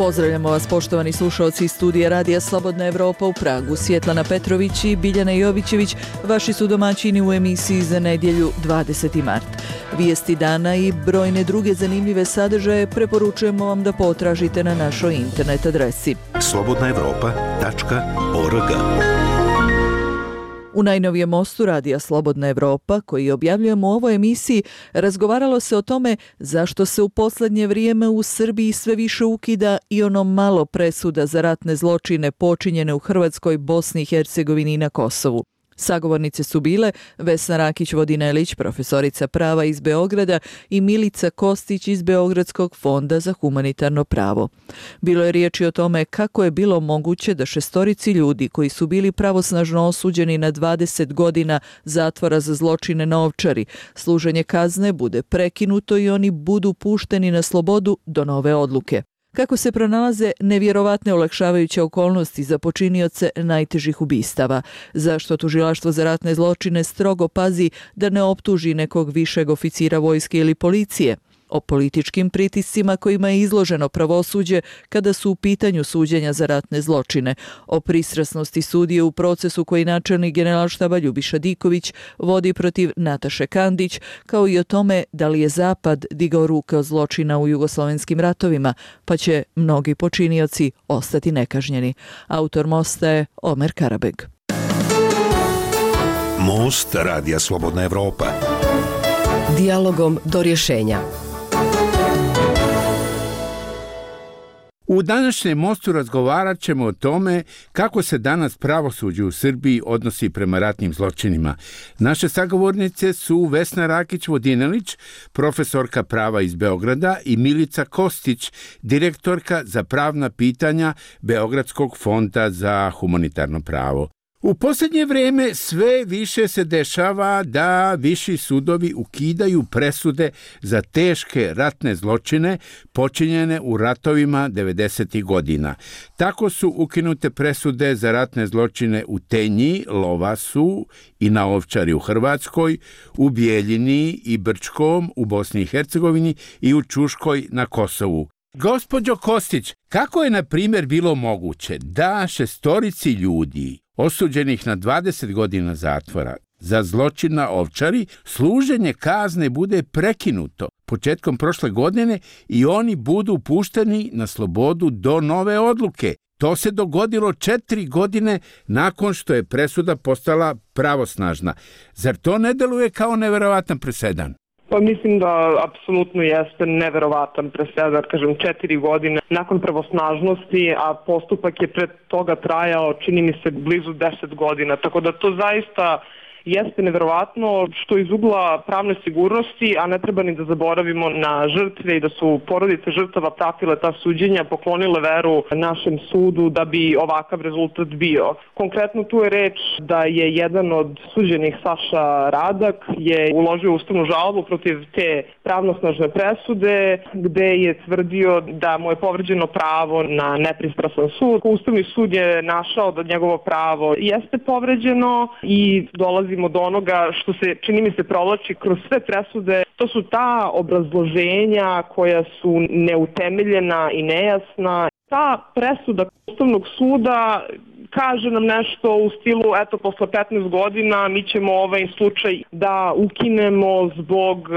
Pozdravljamo vas, poštovani slušaoci iz studija Radija Slobodna Evropa u Pragu. Svjetlana Petrović i Biljana Jovićević, vaši su domaćini u emisiji za nedjelju 20. mart. Vijesti dana i brojne druge zanimljive sadržaje preporučujemo vam da potražite na našoj internet adresi slobodnaevropa.org. U najnovijem mostu Radija Slobodna Evropa, koji objavljujemo u ovoj emisiji, razgovaralo se o tome zašto se u posljednje vrijeme u Srbiji sve više ukida i ono malo presuda za ratne zločine počinjene u Hrvatskoj, Bosni i Hercegovini i na Kosovu. Sagovornice su bile Vesna Rakić-Vodinelić, profesorica prava iz Beograda, i Milica Kostić iz Beogradskog fonda za humanitarno pravo. Bilo je riječi o tome kako je bilo moguće da 6 ljudi koji su bili pravosnažno osuđeni na 20 godina zatvora za zločine na Ovčari, služenje kazne bude prekinuto i oni budu pušteni na slobodu do nove odluke. Kako se pronalaze nevjerovatne olakšavajuće okolnosti za počinioce najtežih ubistava? Zašto tužilaštvo za ratne zločine strogo pazi da ne optuži nekog višeg oficira vojske ili policije? O političkim pritiscima kojima je izloženo pravosuđe kada su u pitanju suđenja za ratne zločine, o pristrasnosti sudije u procesu koji načelnik Generalštaba Ljubiša Diković vodi protiv Nataše Kandić, kao i o tome da li je Zapad digao ruke od zločina u jugoslovenskim ratovima, pa će mnogi počinioci ostati nekažnjeni. Autor mosta je Omer Karabeg. Most Radija Slobodna Evropa. Dijalogom do rješenja. U današnjem mostu razgovarat ćemo o tome kako se danas pravosuđe u Srbiji odnosi prema ratnim zločinima. Naše sagovornice su Vesna Rakić-Vodinelić, profesorka prava iz Beograda, i Milica Kostić, direktorka za pravna pitanja Beogradskog fonda za humanitarno pravo. U posljednje vrijeme sve više se dešava da viši sudovi ukidaju presude za teške ratne zločine počinjene u ratovima 90. godina. Tako su ukinute presude za ratne zločine u Tenji, Lovasu i na Ovčari u Hrvatskoj, u Bijeljini i Brčkom u Bosni i Hercegovini i u Čuškoj na Kosovu. Gospođo Kostić, kako je na primjer bilo moguće da 6 ljudi osuđenih na 20 godina zatvora za zločin na Ovčari služenje kazne bude prekinuto početkom prošle godine i oni budu pušteni na slobodu do nove odluke? To se dogodilo 4 godine nakon što je presuda postala pravosnažna. Zar to ne deluje kao neverovatan presedan? Pa mislim da apsolutno jeste neverovatan presedan, kažem 4 godine nakon pravosnažnosti, a postupak je pred toga trajao, čini mi se, blizu 10 godina, tako da to zaista jeste neverovatno, što iz ugla pravne sigurnosti, a ne treba ni da zaboravimo na žrtve i da su porodice žrtava pratile ta suđenja, poklonile veru našem sudu da bi ovakav rezultat bio. Konkretno tu je reč da je jedan od suđenih, Saša Radak, je uložio ustavnu žalbu protiv te pravnosnažne presude, gde je tvrdio da mu je povređeno pravo na nepristrasan sud. Ustavni sud je našao da njegovo pravo jeste povređeno i dolazi do onoga što se, čini mi se, provlači kroz sve presude. To su ta obrazloženja koja su neutemeljena i nejasna. Ta presuda Ustavnog suda kaže nam nešto u stilu, eto, posle 15 godina mi ćemo ovaj slučaj da ukinemo zbog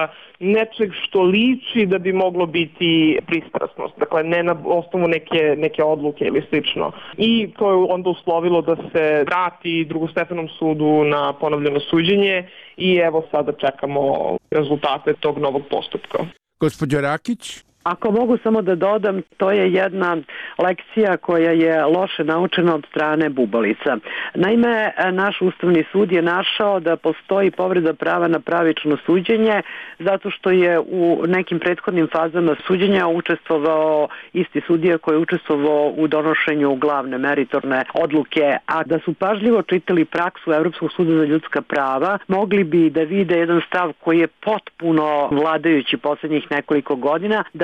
nečeg što liči da bi moglo biti pristrasnost. Dakle, ne na osnovu neke odluke ili slično. I to je onda uslovilo da se vrati drugostepenom sudu na ponovljeno suđenje i evo sada čekamo rezultate tog novog postupka. Gospođo Rakić? Ako mogu samo da dodam, to je jedna lekcija koja je loše naučena od strane bubalica. Naime, naš Ustavni sud je našao da postoji povreda prava na pravično suđenje zato što je u nekim prethodnim fazama suđenja učestvovao isti sudija koji je učestvovao u donošenju glavne meritorne odluke, a da su pažljivo čitali praksu Evropskog suda za ljudska prava, mogli bi da vide jedan stav koji je potpuno vladajući posljednjih nekoliko godina, da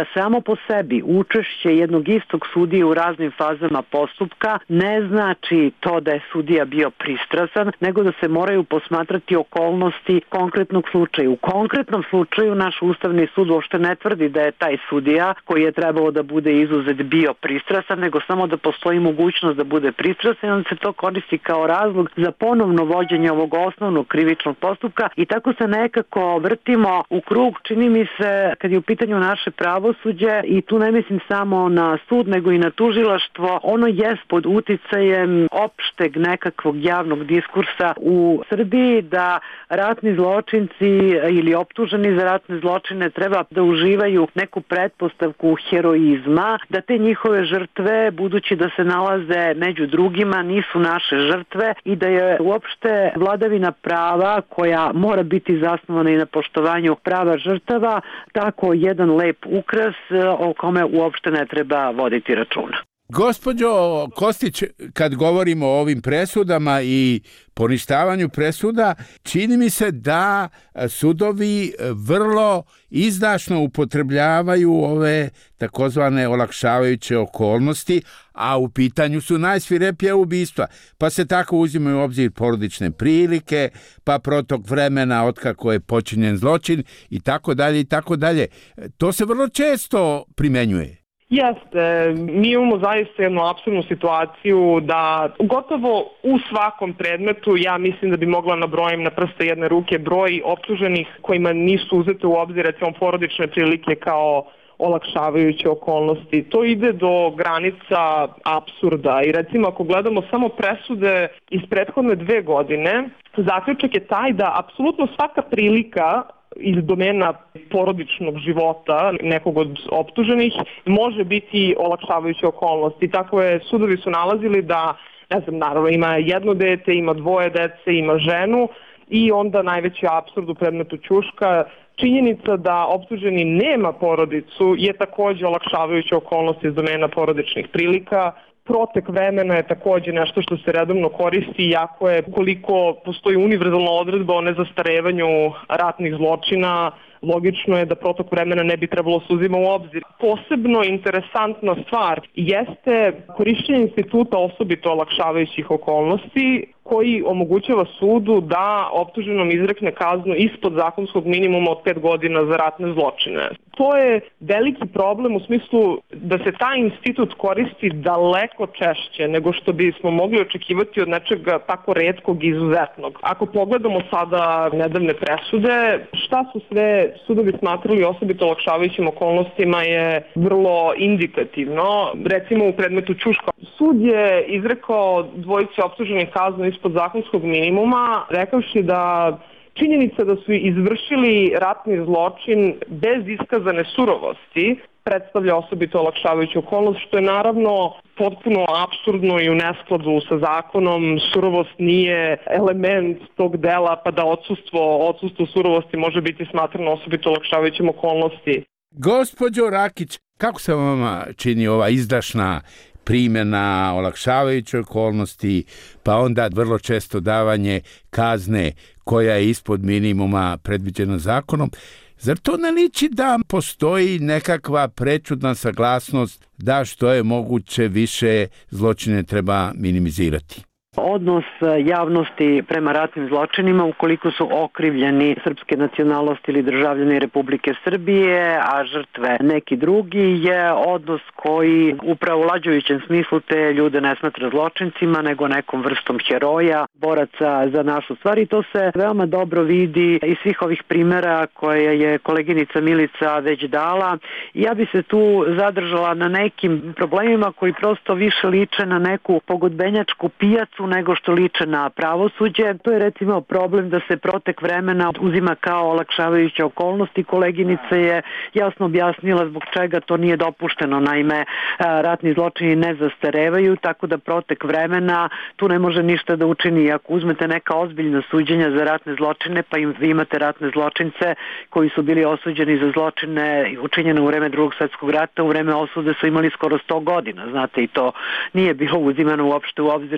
samo po sebi učešće jednog istog sudije u raznim fazama postupka ne znači to da je sudija bio pristrasan, nego da se moraju posmatrati okolnosti konkretnog slučaja. U konkretnom slučaju naš Ustavni sud uopšte ne tvrdi da je taj sudija koji je trebao da bude izuzet bio pristrasan, nego samo da postoji mogućnost da bude pristrasan, on se to koristi kao razlog za ponovno vođenje ovog osnovnog krivičnog postupka i tako se nekako vrtimo u krug, čini mi se, kad je u pitanju naše pravosuđe, i tu ne mislim samo na sud, nego i na tužilaštvo, ono jest pod uticajem opšteg nekakvog javnog diskursa u Srbiji da ratni zločinci ili optuženi za ratne zločine treba da uživaju neku pretpostavku heroizma, da te njihove žrtve, budući da se nalaze među drugima, nisu naše žrtve i da je uopšte vladavina prava, koja mora biti zasnovana i na poštovanju prava žrtava, tako jedan lep ukras o kome uopšte ne treba voditi računa. Gospođo Kostić, kad govorimo o ovim presudama i poništavanju presuda, čini mi se da sudovi vrlo izdašno upotrebljavaju ove takozvane olakšavajuće okolnosti, a u pitanju su najsvirepija ubistva. Pa se tako uzimaju u obzir porodične prilike, pa protok vremena otkako je počinjen zločin i tako dalje i tako dalje. To se vrlo često primenjuje. Jeste, mi imamo zaista jednu apsurdnu situaciju da gotovo u svakom predmetu, ja mislim da bi mogla nabrojim na prste jedne ruke broj optuženih kojima nisu uzete u obzir recimo porodične prilike kao olakšavajuće okolnosti. To ide do granica apsurda i recimo ako gledamo samo presude iz prethodne 2 godine, zaključak je taj da apsolutno svaka prilika iz domena porodičnog života nekog od optuženih može biti olakšavajuće okolnosti. Tako je, sudovi su nalazili da, ne znam, naravno ima 1 dete, ima 2 dece, ima ženu i onda najveći apsurd u predmetu Ćuška, činjenica da optuženi nema porodicu je takođe olakšavajuća okolnost iz domena porodičnih prilika. Protek vremena je takođe nešto što se redovno koristi, iako je koliko postoji univerzalna odredba o nezastarevanju ratnih zločina, logično je da protok vremena ne bi trebalo se uzima u obzir. Posebno interesantna stvar jeste korišćenje instituta osobito olakšavajućih okolnosti, koji omogućava sudu da optuženom izrekne kaznu ispod zakonskog minimuma od 5 godina za ratne zločine. To je veliki problem u smislu da se taj institut koristi daleko češće nego što bismo mogli očekivati od nečega tako retkog i izuzetnog. Ako pogledamo sada nedavne presude, šta su sve sudovi smatrali osobito olakšavajućim okolnostima je vrlo indikativno. Recimo u predmetu Ćuška, sud je izrekao dvojici optuženih kaznu ispod zakonskog minimuma, rekavši da činjenica da su izvršili ratni zločin bez iskazane surovosti predstavlja osobito olakšavajuću okolnost, što je naravno potpuno apsurdno i u neskladu sa zakonom. Surovost nije element tog dela, pa da odsustvo surovosti može biti smatrano osobito olakšavajućim okolnosti. Gospođo Rakić, kako se vama čini ova izdašna primjena olakšavajuće okolnosti, pa onda vrlo često davanje kazne koja je ispod minimuma predviđena zakonom? Zar to ne liči da postoji nekakva prečudna saglasnost da što je moguće više zločine treba minimizirati? Odnos javnosti prema ratnim zločinima, ukoliko su okrivljeni srpske nacionalnosti ili državljani Republike Srbije, a žrtve neki drugi, je odnos koji upravo u lađujućem smislu te ljude ne smatra zločincima, nego nekom vrstom heroja, boraca za našu stvar. I to se veoma dobro vidi iz svih ovih primjera koje je koleginica Milica već dala. Ja bi se tu zadržala na nekim problemima koji prosto više liče na neku pogodbenjačku pijacu nego što liče na pravosuđe. To je recimo problem da se protek vremena uzima kao olakšavajuća okolnost i koleginica je jasno objasnila zbog čega to nije dopušteno. Naime, ratni zločini ne zastarevaju, tako da protek vremena tu ne može ništa da učini. Ako uzmete neka ozbiljna suđenja za ratne zločine, pa vi imate ratne zločince koji su bili osuđeni za zločine učinjene u vreme Drugog svjetskog rata, u vreme osude su imali skoro 100 godina, znate, i to nije bilo uzimano uopšte u obzir kao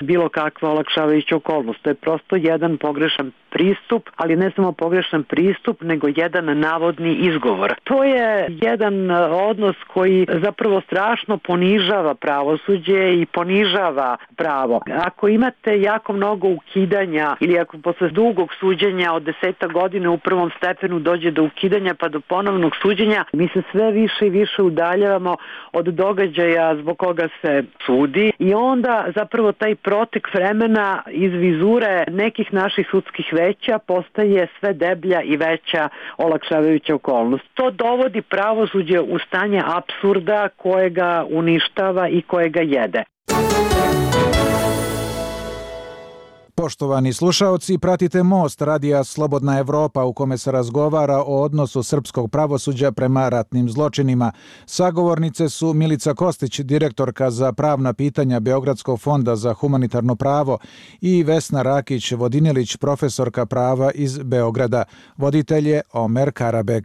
bilo kakva olakšavajuća okolnost. To je prosto jedan pogrešan pristup, ali ne samo pogrešan pristup, nego jedan navodni izgovor. To je jedan odnos koji zapravo strašno ponižava pravosuđe i ponižava pravo. Ako imate jako mnogo ukidanja ili ako posle dugog suđenja od 10 godina u prvom stepenu dođe do ukidanja pa do ponovnog suđenja, mi se sve više i više udaljavamo od događaja zbog koga se sudi i onda zapravo taj protek vremena iz vizure nekih naših sudskih veća postaje sve deblja i veća olakšavajuća okolnost. To dovodi pravosuđe u stanje apsurda kojega uništava i kojega jede. Poštovani slušaoci, pratite Most radija Slobodna Evropa u kome se razgovara o odnosu srpskog pravosuđa prema ratnim zločinima. Sagovornice su Milica Kostić, direktorka za pravna pitanja Beogradskog fonda za humanitarno pravo i Vesna Rakić-Vodinilić, profesorka prava iz Beograda. Voditelj je Omer Karabeg.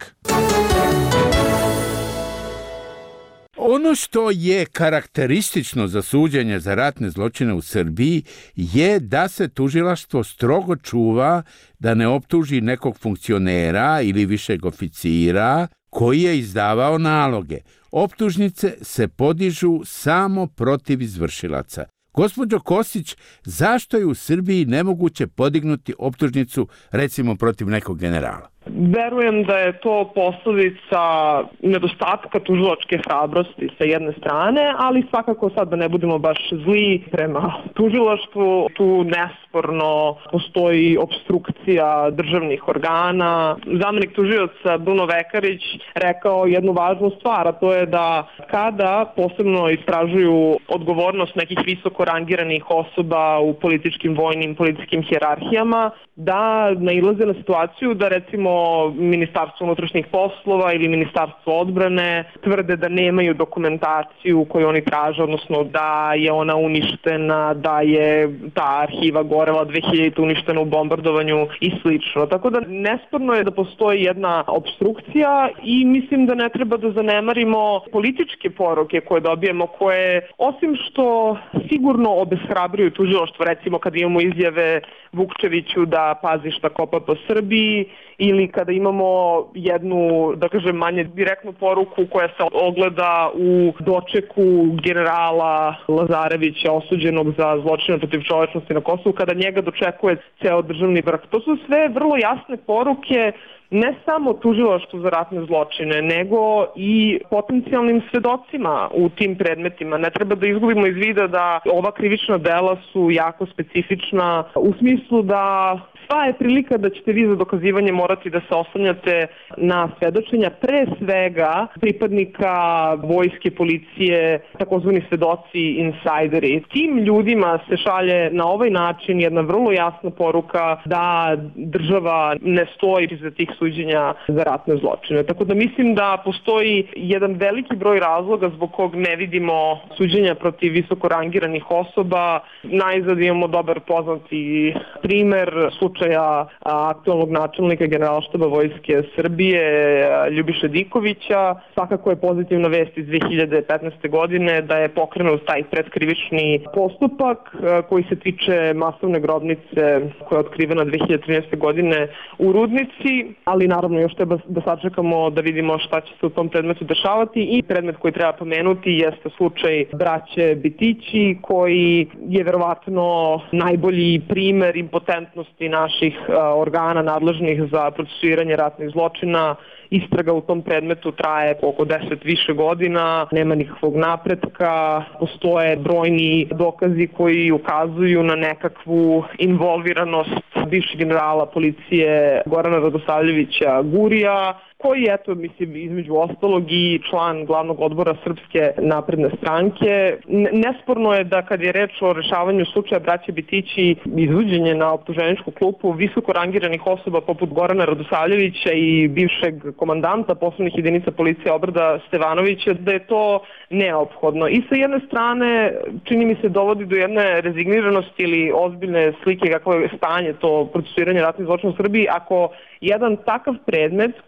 Ono što je karakteristično za suđenje za ratne zločine u Srbiji je da se tužilaštvo strogo čuva da ne optuži nekog funkcionera ili višeg oficira koji je izdavao naloge. Optužnice se podižu samo protiv izvršilaca. Gospođo Kostić, zašto je u Srbiji nemoguće podignuti optužnicu recimo protiv nekog generala? Verujem da je to posledica nedostatka tužilačke hrabrosti sa jedne strane, ali svakako sad da ne budemo baš zli prema tužilaštvu, tu nesporno postoji opstrukcija državnih organa. Zamenik tužioca Bruno Vekarić rekao jednu važnu stvar, a to je da kada posebno istražuju odgovornost nekih visoko rangiranih osoba u političkim, vojnim, policijskim hijerarhijama, da nailaze na situaciju da recimo Ministarstvo unutrašnjih poslova ili Ministarstvo odbrane tvrde da nemaju dokumentaciju koju oni traže, odnosno da je ona uništena, da je ta arhiva gorela 2000 uništena u bombardovanju i slično. Tako da nesporno je da postoji jedna opstrukcija i mislim da ne treba da zanemarimo političke poruke koje dobijemo, koje osim što sigurno obeshrabruju tužilaštvo, recimo kad imamo izjave Vukčeviću da pazi šta kopa po Srbiji, ili kada imamo jednu, da kažem, manje direktnu poruku koja se ogleda u dočeku generala Lazarevića osuđenog za zločine protiv čovečnosti na Kosovu, kada njega dočekuje ceo državni vrh. To su sve vrlo jasne poruke ne samo tužilaštvu za ratne zločine, nego i potencijalnim svedocima u tim predmetima. Ne treba da izgubimo iz vida da ova krivična dela su jako specifična u smislu da sva je prilika da ćete vi za dokazivanje morati da se oslanjate na svedočenja pre svega pripadnika vojske, policije, takozvani svedoci, insajderi. Tim ljudima se šalje na ovaj način jedna vrlo jasna poruka da država ne stoji iza tih suđenja za ratne zločine. Tako da mislim da postoji jedan veliki broj razloga zbog kog ne vidimo suđenja protiv visoko rangiranih osoba. Najzad imamo dobar poznati primer slučaja aktualnog načelnika Generalštaba Vojske Srbije Ljubiše Dikovića. Svakako je pozitivna vest iz 2015. godine da je pokrenut taj predkrivični postupak koji se tiče masovne grobnice koja je otkrivena 2013. godine u Rudnici, ali naravno još treba da sačekamo da vidimo šta će se u tom predmetu dešavati. I predmet koji treba pomenuti jeste slučaj braće Bitići, koji je verovatno najbolji primer impotentnosti naših organa nadležnih za procesuiranje ratnih zločina. Istraga u tom predmetu traje oko 10 više godina, nema nikakvog napretka, postoje brojni dokazi koji ukazuju na nekakvu involviranost bivšeg generala policije Gorana Radosavljevića Gurija, koji je, eto, mislim, između ostalog i član glavnog odbora Srpske napredne stranke. Nesporno je da kad je reč o rešavanju slučaja braće Bitići, izvođenje na optuženičku klupu visoko rangiranih osoba poput Gorana Radosavljevića i bivšeg komandanta posebnih jedinica policije Obrada Stevanovića, da je to neophodno. I sa jedne strane, čini mi se, dovodi do jedne rezigniranosti ili ozbiljne slike kakvo je stanje to procesuiranje ratnih zločina u Srbiji, ako jedan takav predmet koji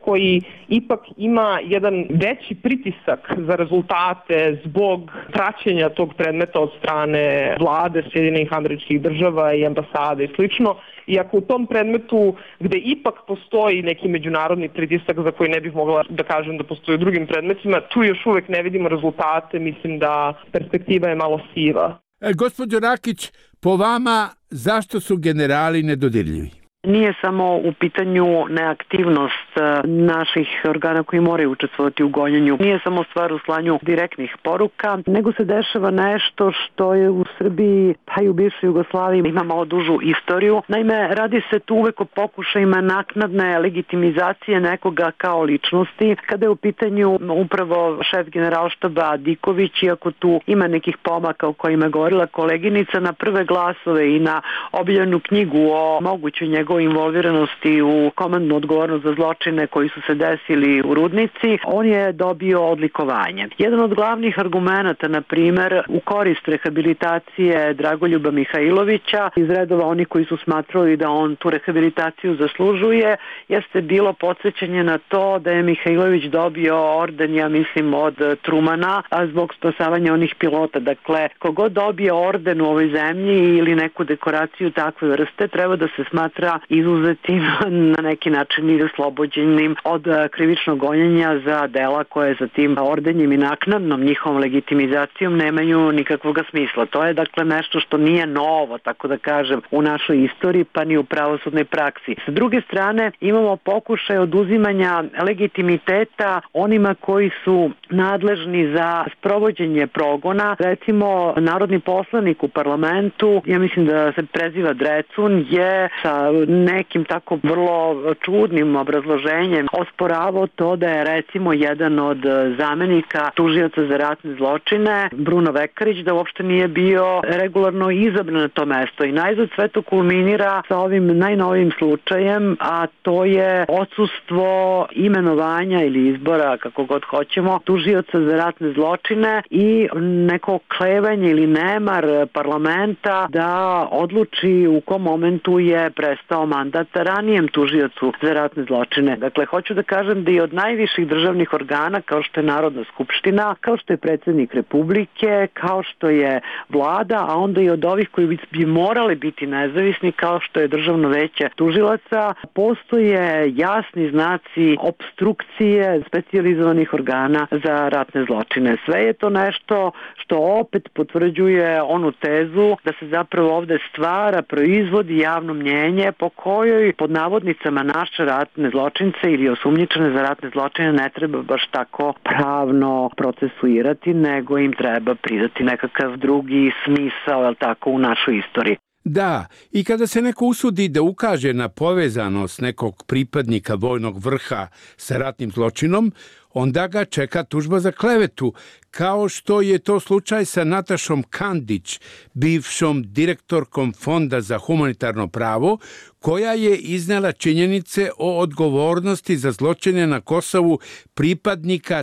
ipak ima jedan veći pritisak za rezultate zbog praćenja tog predmeta od strane vlade Sjedinjenih Američkih Država i ambasade i slično. I ako u tom predmetu, gde ipak postoji neki međunarodni pritisak za koji ne bih mogla da kažem da postoji u drugim predmetima, tu još uvek ne vidimo rezultate, mislim da perspektiva je malo siva. Gospođo Rakić, po vama zašto su generali nedodirljivi? Nije samo u pitanju neaktivnost naših organa koji moraju učestvovati u gonjenju. Nije samo stvar u slanju direktnih poruka, nego se dešava nešto što je u Srbiji, pa i u bivšoj Jugoslaviji, ima malo dužu istoriju. Naime, radi se tu uvek o pokušajima naknadne legitimizacije nekoga kao ličnosti. Kada je u pitanju upravo šef generalštaba Diković, iako tu ima nekih pomaka o kojima je govorila koleginica, na prve glasove i na objavljenu knjigu o mogućoj njegovoj involviranosti u komandnu odgovornost za zločine koji su se desili u Rudnici, on je dobio odlikovanje. Jedan od glavnih argumenata, na primer, u korist rehabilitacije Dragoljuba Mihajlovića, iz redova oni koji su smatrali da on tu rehabilitaciju zaslužuje, jeste bilo podsjećanje na to da je Mihajlović dobio orden, ja mislim, od Trumana, a zbog spasavanja onih pilota. Dakle, kogod dobije orden u ovoj zemlji ili neku dekoraciju takve vrste, treba da se smatra izuzetim na neki način i oslobođenim od krivičnog gonjenja za dela koje za tim ordenjem i naknadnom njihovom legitimizacijom nemaju nikakvog smisla. To je dakle nešto što nije novo, tako da kažem, u našoj istoriji pa ni u pravosudnoj praksi. S druge strane imamo pokušaj oduzimanja legitimiteta onima koji su nadležni za sprovođenje progona. Recimo, narodni poslanik u parlamentu, ja mislim da se preziva Drecun, je sa nekim tako vrlo čudnim obrazloženjem osporavao to da je recimo jedan od zamenika tužioca za ratne zločine, Bruno Vekarić, da uopšte nije bio regularno izabran na to mesto. I najzad sve to kulminira sa ovim najnovijim slučajem, a to je odsustvo imenovanja ili izbora, kako god hoćemo, tužioca za ratne zločine i neko klevanje ili nemar parlamenta da odluči u kom momentu je prestao mandat ranijem tužiocu za ratne zločine. Dakle, hoću da kažem da i od najviših državnih organa, kao što je Narodna skupština, kao što je predsjednik Republike, kao što je vlada, a onda i od ovih koji bi morali biti nezavisni, kao što je Državno veće tužilaca, postoje jasni znaci opstrukcije specijalizovanih organa za ratne zločine. Sve je to nešto što opet potvrđuje onu tezu da se zapravo ovde stvara, proizvodi javno mnjenje po kojoj pod navodnicama naše ratne zločince ili osumnjičene za ratne zločine ne treba baš tako pravno procesuirati, nego im treba pridati nekakav drugi smisao, jel tako, u našoj istoriji. Da, i kada se neko usudi da ukaže na povezanost nekog pripadnika vojnog vrha sa ratnim zločinom, onda ga čeka tužba za klevetu, kao što je to slučaj sa Natašom Kandić, bivšom direktorkom Fonda za humanitarno pravo, koja je iznela činjenice o odgovornosti za zločine na Kosovu pripadnika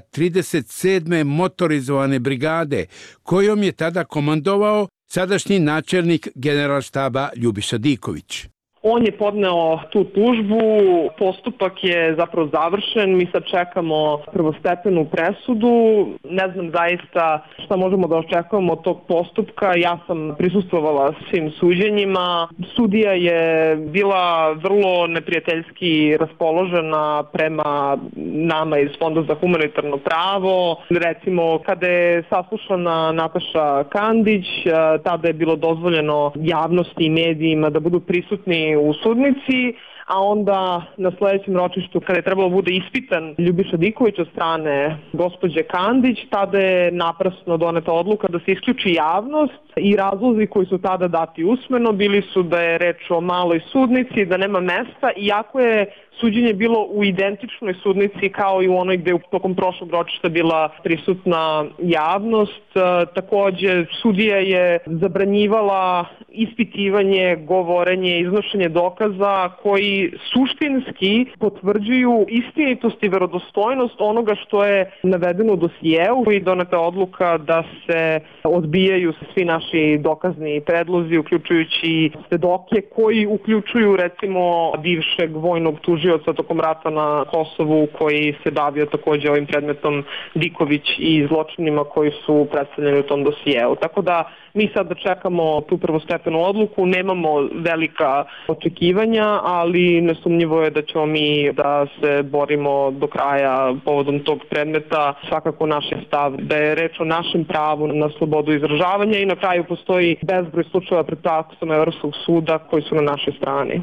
37. motorizovane brigade, kojom je tada komandovao sadašnji načelnik generalštaba Ljubiša Diković. On je podneo tu tužbu, postupak je zapravo završen, mi sad čekamo prvostepenu presudu, ne znam zaista šta možemo da očekujemo od tog postupka, ja sam prisustvovala svim suđenjima, sudija je bila vrlo neprijateljski raspoložena prema nama iz Fonda za humanitarno pravo, recimo kada je saslušana Nataša Kandić, tada je bilo dozvoljeno javnosti i medijima da budu prisutni u sudnici, a onda na sledećem ročištu kada je trebalo bude ispitan Ljubiša Diković od strane gospođe Kandić, tada je naprasno doneta odluka da se isključi javnost i razlozi koji su tada dati usmeno bili su da je reč o maloj sudnici, da nema mesta, iako je suđenje bilo u identičnoj sudnici kao i u onoj gde je tokom prošlog ročišta bila prisutna javnost. Takođe, sudija je zabranjivala ispitivanje, govorenje, iznošenje dokaza koji koji suštinski potvrđuju istinitost i verodostojnost onoga što je navedeno u dosijeu i doneta odluka da se odbijaju svi naši dokazni predlozi, uključujući svedoke koji uključuju recimo bivšeg vojnog tužioca tokom rata na Kosovu koji se bavio takođe ovim predmetom Diković i zločinima koji su predstavljeni u tom dosijeu. Tako da mi sad čekamo tu prvostepenu odluku, nemamo velika očekivanja, ali nesumnjivo je da ćemo mi da se borimo do kraja povodom tog predmeta. Svakako naš je stav da je reč o našem pravu na slobodu izražavanja i na kraju postoji bezbroj slučajeva pred praksom Evropskog suda koji su na našoj strani.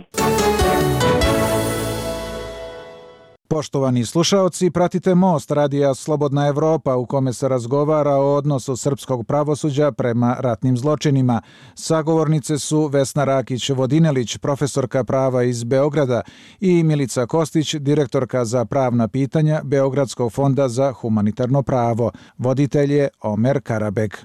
Poštovani slušaoci, pratite Most radija Slobodna Evropa u kome se razgovara o odnosu srpskog pravosuđa prema ratnim zločinima. Sagovornice su Vesna Rakić-Vodinelić, profesorka prava iz Beograda i Milica Kostić, direktorka za pravna pitanja Beogradskog fonda za humanitarno pravo. Voditelj je Omer Karabek.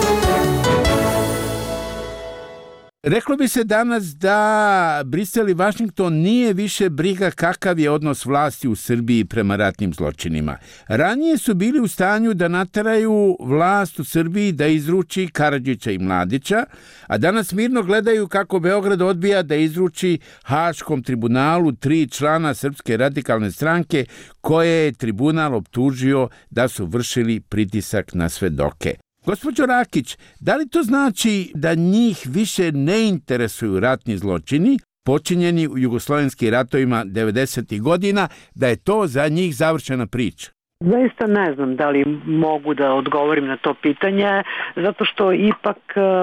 Reklo bi se danas da Brisel i Vašington nije više briga kakav je odnos vlasti u Srbiji prema ratnim zločinima. Ranije su bili u stanju da nateraju vlast u Srbiji da izruči Karadžića i Mladića, a danas mirno gledaju kako Beograd odbija da izruči Haškom tribunalu 3 člana Srpske radikalne stranke koje je tribunal optužio da su vršili pritisak na svedoke. Gospođo Rakić, da li to znači da njih više ne interesuju ratni zločini počinjeni u jugoslovenskim ratovima 90. godina, da je to za njih završena priča? Zaista ne znam da li mogu da odgovorim na to pitanje, zato što ipak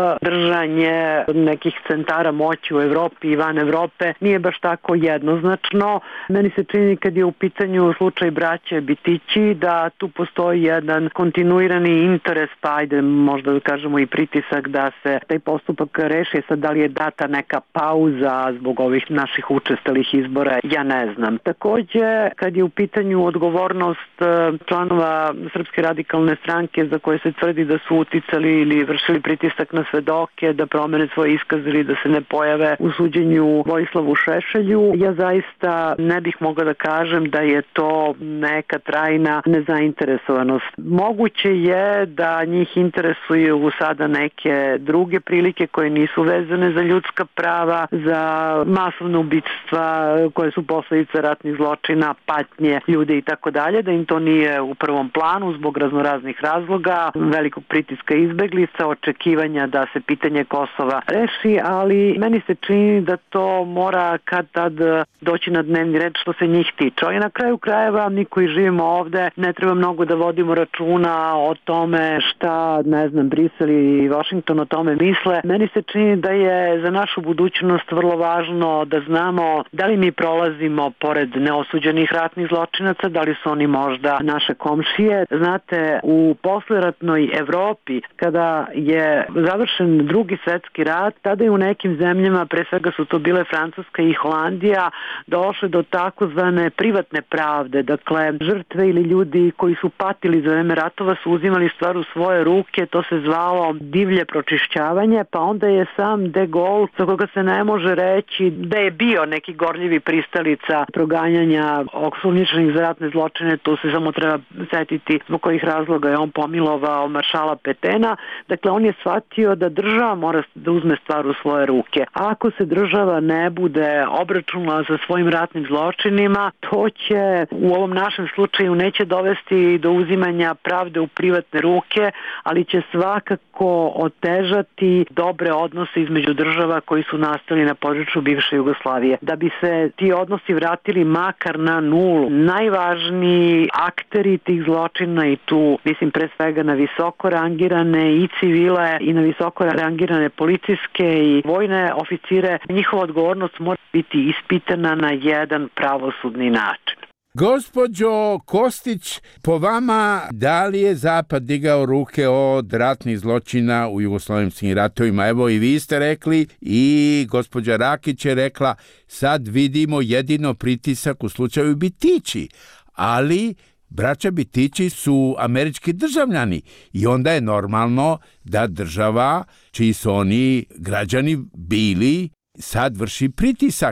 držanje nekih centara moći u Evropi i van Evrope nije baš tako jednoznačno. Meni se čini kad je u pitanju slučaj braće Bitići da tu postoji jedan kontinuirani interes, pa ajde možda da kažemo i pritisak da se taj postupak reši. Sad da li je data neka pauza zbog ovih naših učestalih izbora, ja ne znam. Takođe, kad je u pitanju odgovornost članova Srpske radikalne stranke za koje se tvrdi da su uticali ili vršili pritisak na svedoke da promene svoj iskaz ili da se ne pojave u suđenju Vojislavu Šešelju, ja zaista ne bih mogla da kažem da je to neka trajna nezainteresovanost. Moguće je da njih interesuju sada neke druge prilike koje nisu vezane za ljudska prava, za masovna ubistva koje su posledica ratnih zločina, patnje ljude i tako dalje, da im to nije u prvom planu zbog raznoraznih razloga, velikog pritiska izbeglica, očekivanja da se pitanje Kosova reši, ali meni se čini da to mora kad tad doći na dnevni red što se njih tiče. I na kraju krajeva, mi koji živimo ovde, ne treba mnogo da vodimo računa o tome šta, ne znam, Brisel i Washington o tome misle. Meni se čini da je za našu budućnost vrlo važno da znamo da li mi prolazimo pored neosuđenih ratnih zločinaca, da li su oni možda naše komšije. Znate, u posleratnoj Evropi, kada je završen Drugi svetski rat, tada je u nekim zemljama, pre svega su to bile Francuska i Holandija, došle do takozvane privatne pravde. Dakle, žrtve ili ljudi koji su patili za vreme ratova su uzimali stvar u svoje ruke, to se zvalo divlje pročišćavanje, pa onda je sam De Gaulle, za koga se ne može reći da je bio neki gorljivi pristalica proganjanja osumnjičenih za ratne zločine, tu se samo treba setiti zbog kojih razloga je on pomilovao maršala Petena. Dakle, on je shvatio da država mora da uzme stvar u svoje ruke. A ako se država ne bude obračunala sa svojim ratnim zločinima, to će u ovom našem slučaju neće dovesti do uzimanja pravde u privatne ruke, ali će svakako otežati dobre odnose između država koji su nastali na području bivše Jugoslavije. Da bi se ti odnosi vratili makar na nulu, najvažniji akteri tih zločina, i tu mislim pre svega na visoko rangirane i civile i na visoko rangirane policijske i vojne oficire, njihova odgovornost mora biti ispitana na jedan pravosudni način. Gospođo Kostić, po vama, da li je Zapad digao ruke od ratnih zločina u jugoslovenskim ratovima? Evo i vi ste rekli i gospođa Rakić je rekla, sad vidimo jedino pritisak u slučaju Bitići, ali braća Bitići su američki državljani i onda je normalno da država, čiji su oni građani bili, sad vrši pritisak.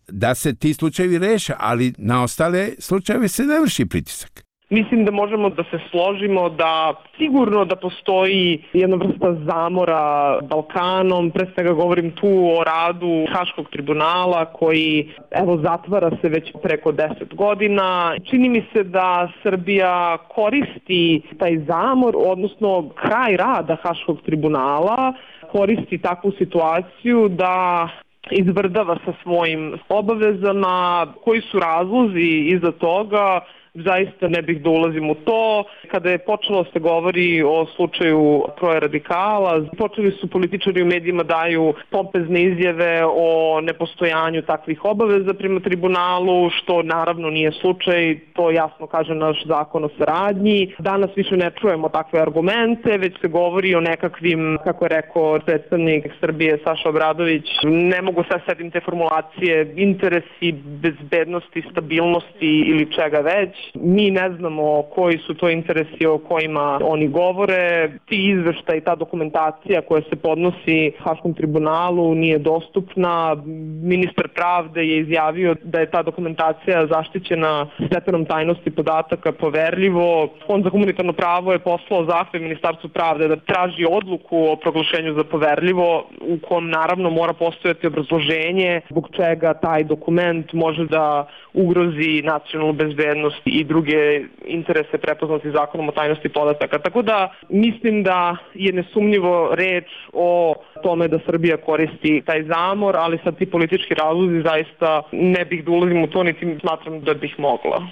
da se ti slučajevi reše, ali na ostale slučajeve se ne vrši pritisak. Mislim da možemo da se složimo da sigurno da postoji jedna vrsta zamora Balkanom, pre svega govorim tu o radu Haškog tribunala koji zatvara se već preko 10 godina. Čini mi se da Srbija koristi taj zamor, odnosno kraj rada Haškog tribunala, koristi takvu situaciju da izvrdava sa svojim obavezama. Koji su razlozi iza toga? Zaista ne bih da ulazim u to. Kada je počelo se govori o slučaju troje radikala, počeli su političari u medijima daju pompezne izjave o nepostojanju takvih obaveza prema tribunalu, što naravno nije slučaj, to jasno kaže naš zakon o saradnji. Danas više ne čujemo takve argumente, već se govori o nekakvim, kako je rekao predstavnik Srbije Saša Obradović, ne mogu sad setim te formulacije, interesi, bezbednosti, stabilnosti ili čega već. Mi ne znamo koji su to interesi o kojima oni govore. Ti izveštaj, ta dokumentacija koja se podnosi Haškom tribunalu nije dostupna. Ministar pravde je izjavio da je ta dokumentacija zaštićena stepenom tajnosti podataka poverljivo. Fond za humanitarno pravo je poslao zahtev Ministarstvu pravde da traži odluku o proglašenju za poverljivo, u kom naravno mora postojati obrazloženje zbog čega taj dokument može da ugrozi nacionalnu bezbednost i druge interese prepoznati zakonom o tajnosti podataka. Tako da mislim da je nesumnjivo reč o tome da Srbija koristi taj zamor, ali sad ti politički razlozi zaista ne bih da ulazim u to, niti smatram da bih mogla.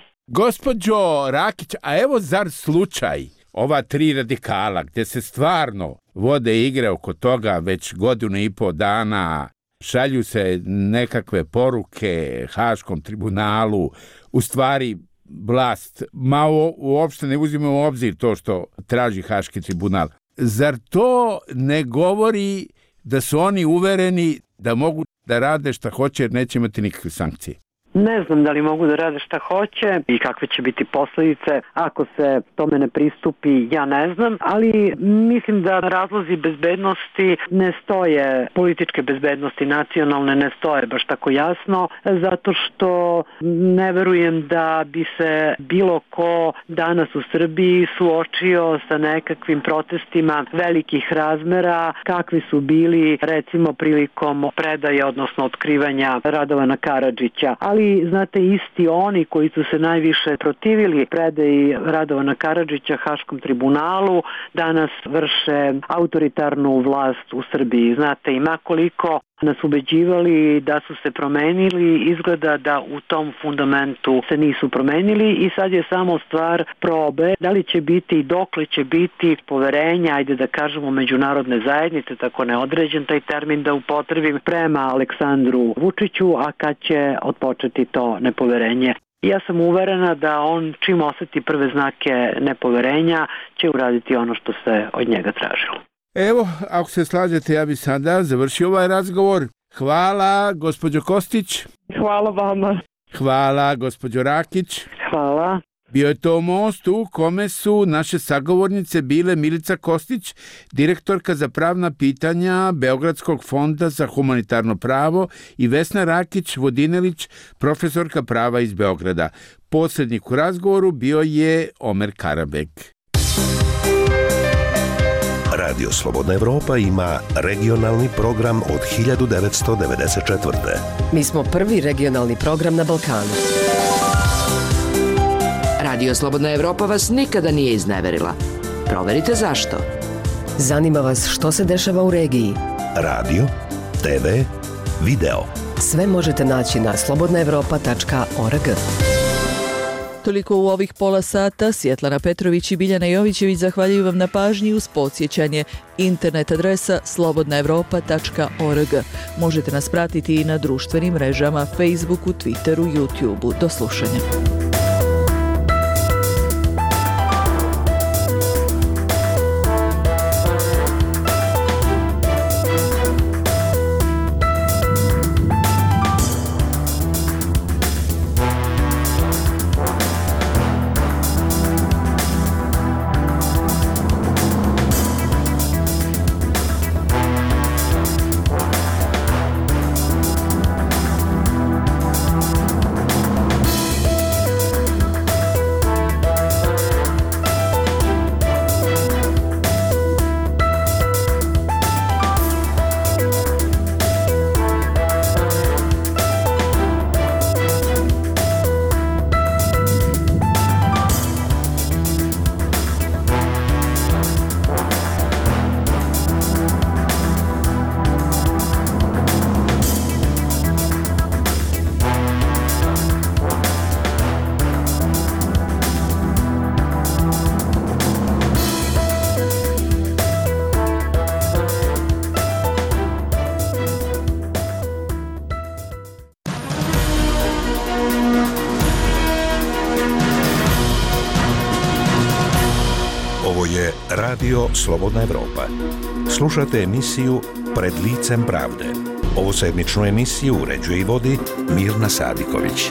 Gospođo Rakić, a evo zar slučaj ova tri radikala gdje se stvarno vode igre oko toga već 1.5 dana, šalju se nekakve poruke Haškom tribunalu, u stvari vlast malo uopšte ne uzima u obzir to što traži Haški tribunal. Zar to ne govori da su oni uvereni da mogu da rade šta hoće jer neće imati nikakve sankcije? Ne znam da li mogu da rade šta hoće i kakve će biti posljedice ako se tome ne pristupi, ja ne znam, ali mislim da razlozi bezbednosti ne stoje, političke bezbednosti nacionalne ne stoje baš tako jasno, zato što ne verujem da bi se bilo ko danas u Srbiji suočio sa nekakvim protestima velikih razmera kakvi su bili recimo prilikom predaje, odnosno otkrivanja Radovana Karadžića. Ali znate, isti oni koji su se najviše protivili predaji Radovana Karadžića Haškom tribunalu danas vrše autoritarnu vlast u Srbiji. Znate, i makoliko nas ubeđivali da su se promenili, izgleda da u tom fundamentu se nisu promenili i sad je samo stvar probe da li će biti i dokle će biti poverenja, ajde da kažemo međunarodne zajednice, tako neodređen taj termin da upotrebim, prema Aleksandru Vučiću, a kad će otpočeti to nepoverenje. Ja sam uverena da on čim osjeti prve znake nepoverenja će uraditi ono što se od njega tražilo. Evo, ako se slažete, ja bi sada završio ovaj razgovor. Hvala, gospođo Kostić. Hvala vama. Hvala, gospođo Rakić. Hvala. Bio je to most u kome su naše sagovornice bile Milica Kostić, direktorka za pravna pitanja Beogradskog fonda za humanitarno pravo, i Vesna Rakić-Vodinelić, profesorka prava iz Beograda. Posrednik u razgovoru bio je Omer Karabek. Radio Slobodna Evropa ima regionalni program od 1994. Mi smo prvi regionalni program na Balkanu. Radio Slobodna Evropa vas nikada nije izneverila. Proverite zašto. Zanima vas što se dešava u regiji? Radio, TV, video. Sve možete naći na slobodnaevropa.org. Toliko u ovih pola sata. Svjetlana Petrović i Biljana Jovićević zahvaljuju vam na pažnji uz podsjećanje. Internet adresa slobodnaevropa.org. Možete nas pratiti i na društvenim mrežama Facebooku, Twitteru, YouTubeu. Do slušanja. Radio Slobodna Evropa. Slušate emisiju Pred licem pravde. Ovu sedmičnu emisiju uređuje i vodi Mirna Sadiković.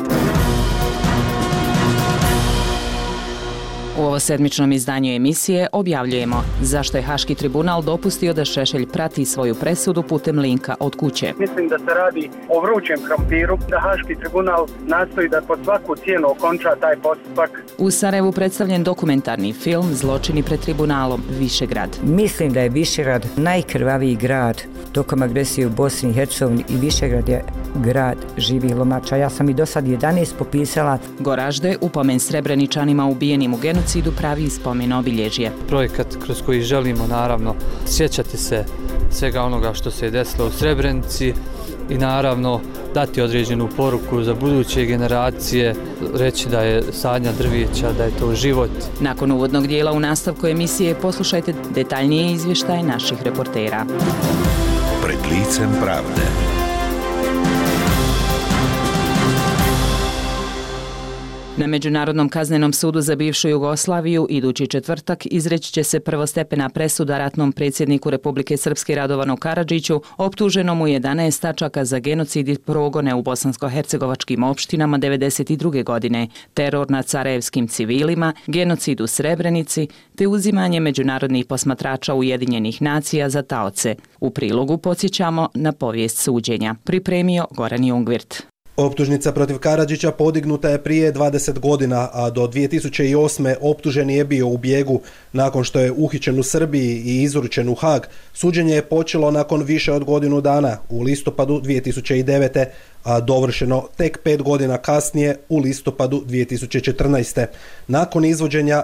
U ovo sedmičnom izdanju emisije objavljujemo zašto je Haški tribunal dopustio da Šešelj prati svoju presudu putem linka od kuće. Mislim da se radi o vrućem krompiru, da Haški tribunal nastoji da pod svaku cijenu okonča taj postupak. U Sarajevu predstavljen dokumentarni film Zločini pred tribunalom Višegrad. Mislim da je Višegrad najkrvaviji grad tokom agresije u Bosni i Hercegovini i Višegrad je grad živih lomača. Ja sam i do sad 11 popisala. Goražde, upomen Srebreničanima ubijenim u genocidu, pravi spomen obilježje. Projekat kroz koji želimo naravno sjećati se svega onoga što se je desilo u Srebrenici i naravno dati određenu poruku za buduće generacije, reći da je sadnja drvijeća, da je to život. Nakon uvodnog dijela u nastavku emisije poslušajte detaljnije izvještaje naših reportera. Pred licem pravde. Na Međunarodnom kaznenom sudu za bivšu Jugoslaviju idući četvrtak izreći će se prvostepena presuda ratnom predsjedniku Republike Srpske Radovanu Karadžiću, optuženom u 11 tačaka za genocid i progone u bosansko-hercegovačkim opštinama 1992. godine, teror nad sarajevskim civilima, genocid u Srebrenici te uzimanje međunarodnih posmatrača Ujedinjenih nacija za taoce. U prilogu podsjećamo na povijest suđenja. Pripremio Goran Jungvirt. Optužnica protiv Karadžića podignuta je prije 20 godina, a do 2008. optuženi je bio u bijegu. Nakon što je uhićen u Srbiji i izručen u Hag, suđenje je počelo nakon više od godinu dana, u listopadu 2009. a dovršeno tek 5 godina kasnije, u listopadu 2014. Nakon izvođenja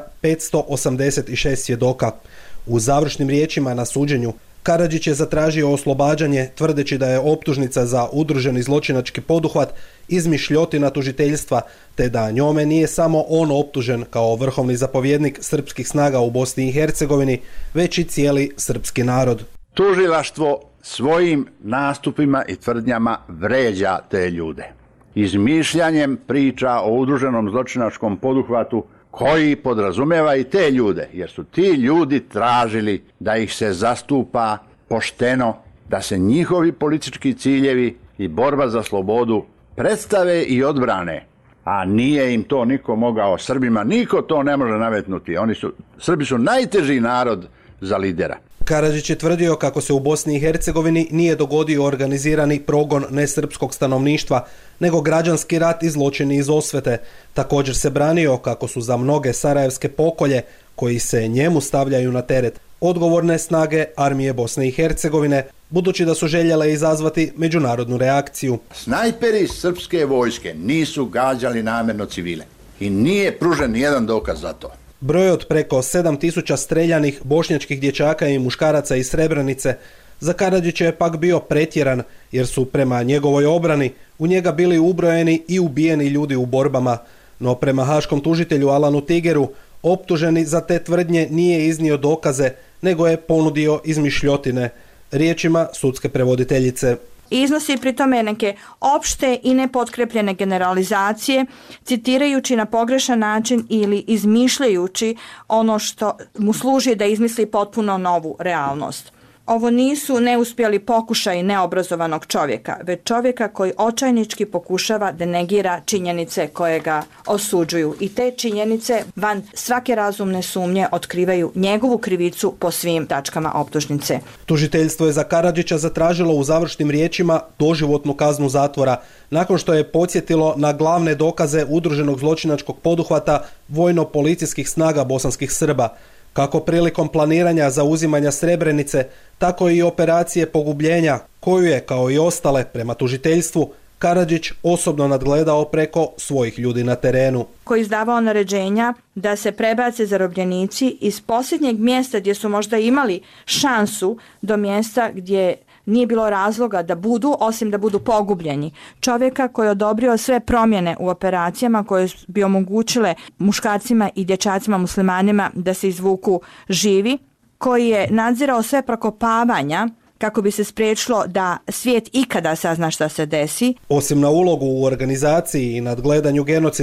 586 svjedoka. U završnim riječima na suđenju Karadžić je zatražio oslobađanje, tvrdeći da je optužnica za udruženi zločinački poduhvat izmišljotina tužiteljstva, te da njome nije samo on optužen kao vrhovni zapovjednik srpskih snaga u Bosni i Hercegovini, već i cijeli srpski narod. Tužilaštvo svojim nastupima i tvrdnjama vređa te ljude. Izmišljanjem priča o udruženom zločinačkom poduhvatu koji podrazumijeva i te ljude, jer su ti ljudi tražili da ih se zastupa pošteno, da se njihovi politički ciljevi i borba za slobodu predstave i odbrane, a nije im to niko mogao. Srbima niko to ne može nametnuti. Srbi su najteži narod za lidera. Karadžić je tvrdio kako se u Bosni i Hercegovini nije dogodio organizirani progon nesrpskog stanovništva, nego građanski rat i zločini iz osvete. Također se branio kako su za mnoge sarajevske pokolje, koji se njemu stavljaju na teret, odgovorne snage armije Bosne i Hercegovine, budući da su željele izazvati međunarodnu reakciju. Snajperi srpske vojske nisu gađali namjerno civile i nije pružen nijedan dokaz za to. Broj od preko 7000 streljanih bošnjačkih dječaka i muškaraca iz Srebrenice za Karadžića je pak bio pretjeran, jer su prema njegovoj obrani u njega bili ubrojeni i ubijeni ljudi u borbama. No prema haškom tužitelju Alanu Tigeru, optuženi za te tvrdnje nije iznio dokaze, nego je ponudio izmišljotine. Riječima sudske prevoditeljice. Iznosi pri tome neke opšte i nepotkrepljene generalizacije, citirajući na pogrešan način ili izmišljajući ono što mu služi da izmisli potpuno novu realnost. Ovo nisu neuspjeli pokušaj neobrazovanog čovjeka, već čovjeka koji očajnički pokušava da negira činjenice koje ga osuđuju. I te činjenice van svake razumne sumnje otkrivaju njegovu krivicu po svim tačkama optužnice. Tužiteljstvo je za Karadžića zatražilo u završnim riječima doživotnu kaznu zatvora, nakon što je podsjetilo na glavne dokaze udruženog zločinačkog poduhvata vojno-policijskih snaga bosanskih Srba. Kako prilikom planiranja zauzimanja Srebrenice, tako i operacije pogubljenja, koju je, kao i ostale prema tužiteljstvu, Karadžić osobno nadgledao preko svojih ljudi na terenu. Koji izdavao naređenja da se prebace zarobljenici iz posljednjeg mjesta gdje su možda imali šansu do mjesta gdje nije bilo razloga da budu, osim da budu pogubljeni. Čovjeka koji je odobrio sve promjene u operacijama koje bi omogućile muškarcima i dječacima muslimanima da se izvuku živi, koji je nadzirao sve prokopavanja kako bi se spriječilo da svijet ikada sazna šta se desi. Osim na ulogu u organizaciji i nadgledanju genocida,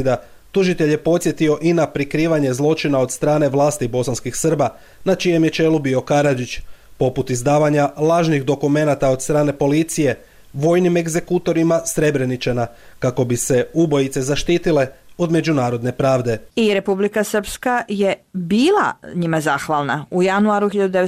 Tužitelj je podsjetio i na prikrivanje zločina od strane vlasti bosanskih Srba, na čijem je čelu bio Karadžić, poput izdavanja lažnih dokumenata od strane policije, vojnim egzekutorima Srebreničana, kako bi se ubojice zaštitile od međunarodne pravde. I Republika Srpska je bila njima zahvalna. U januaru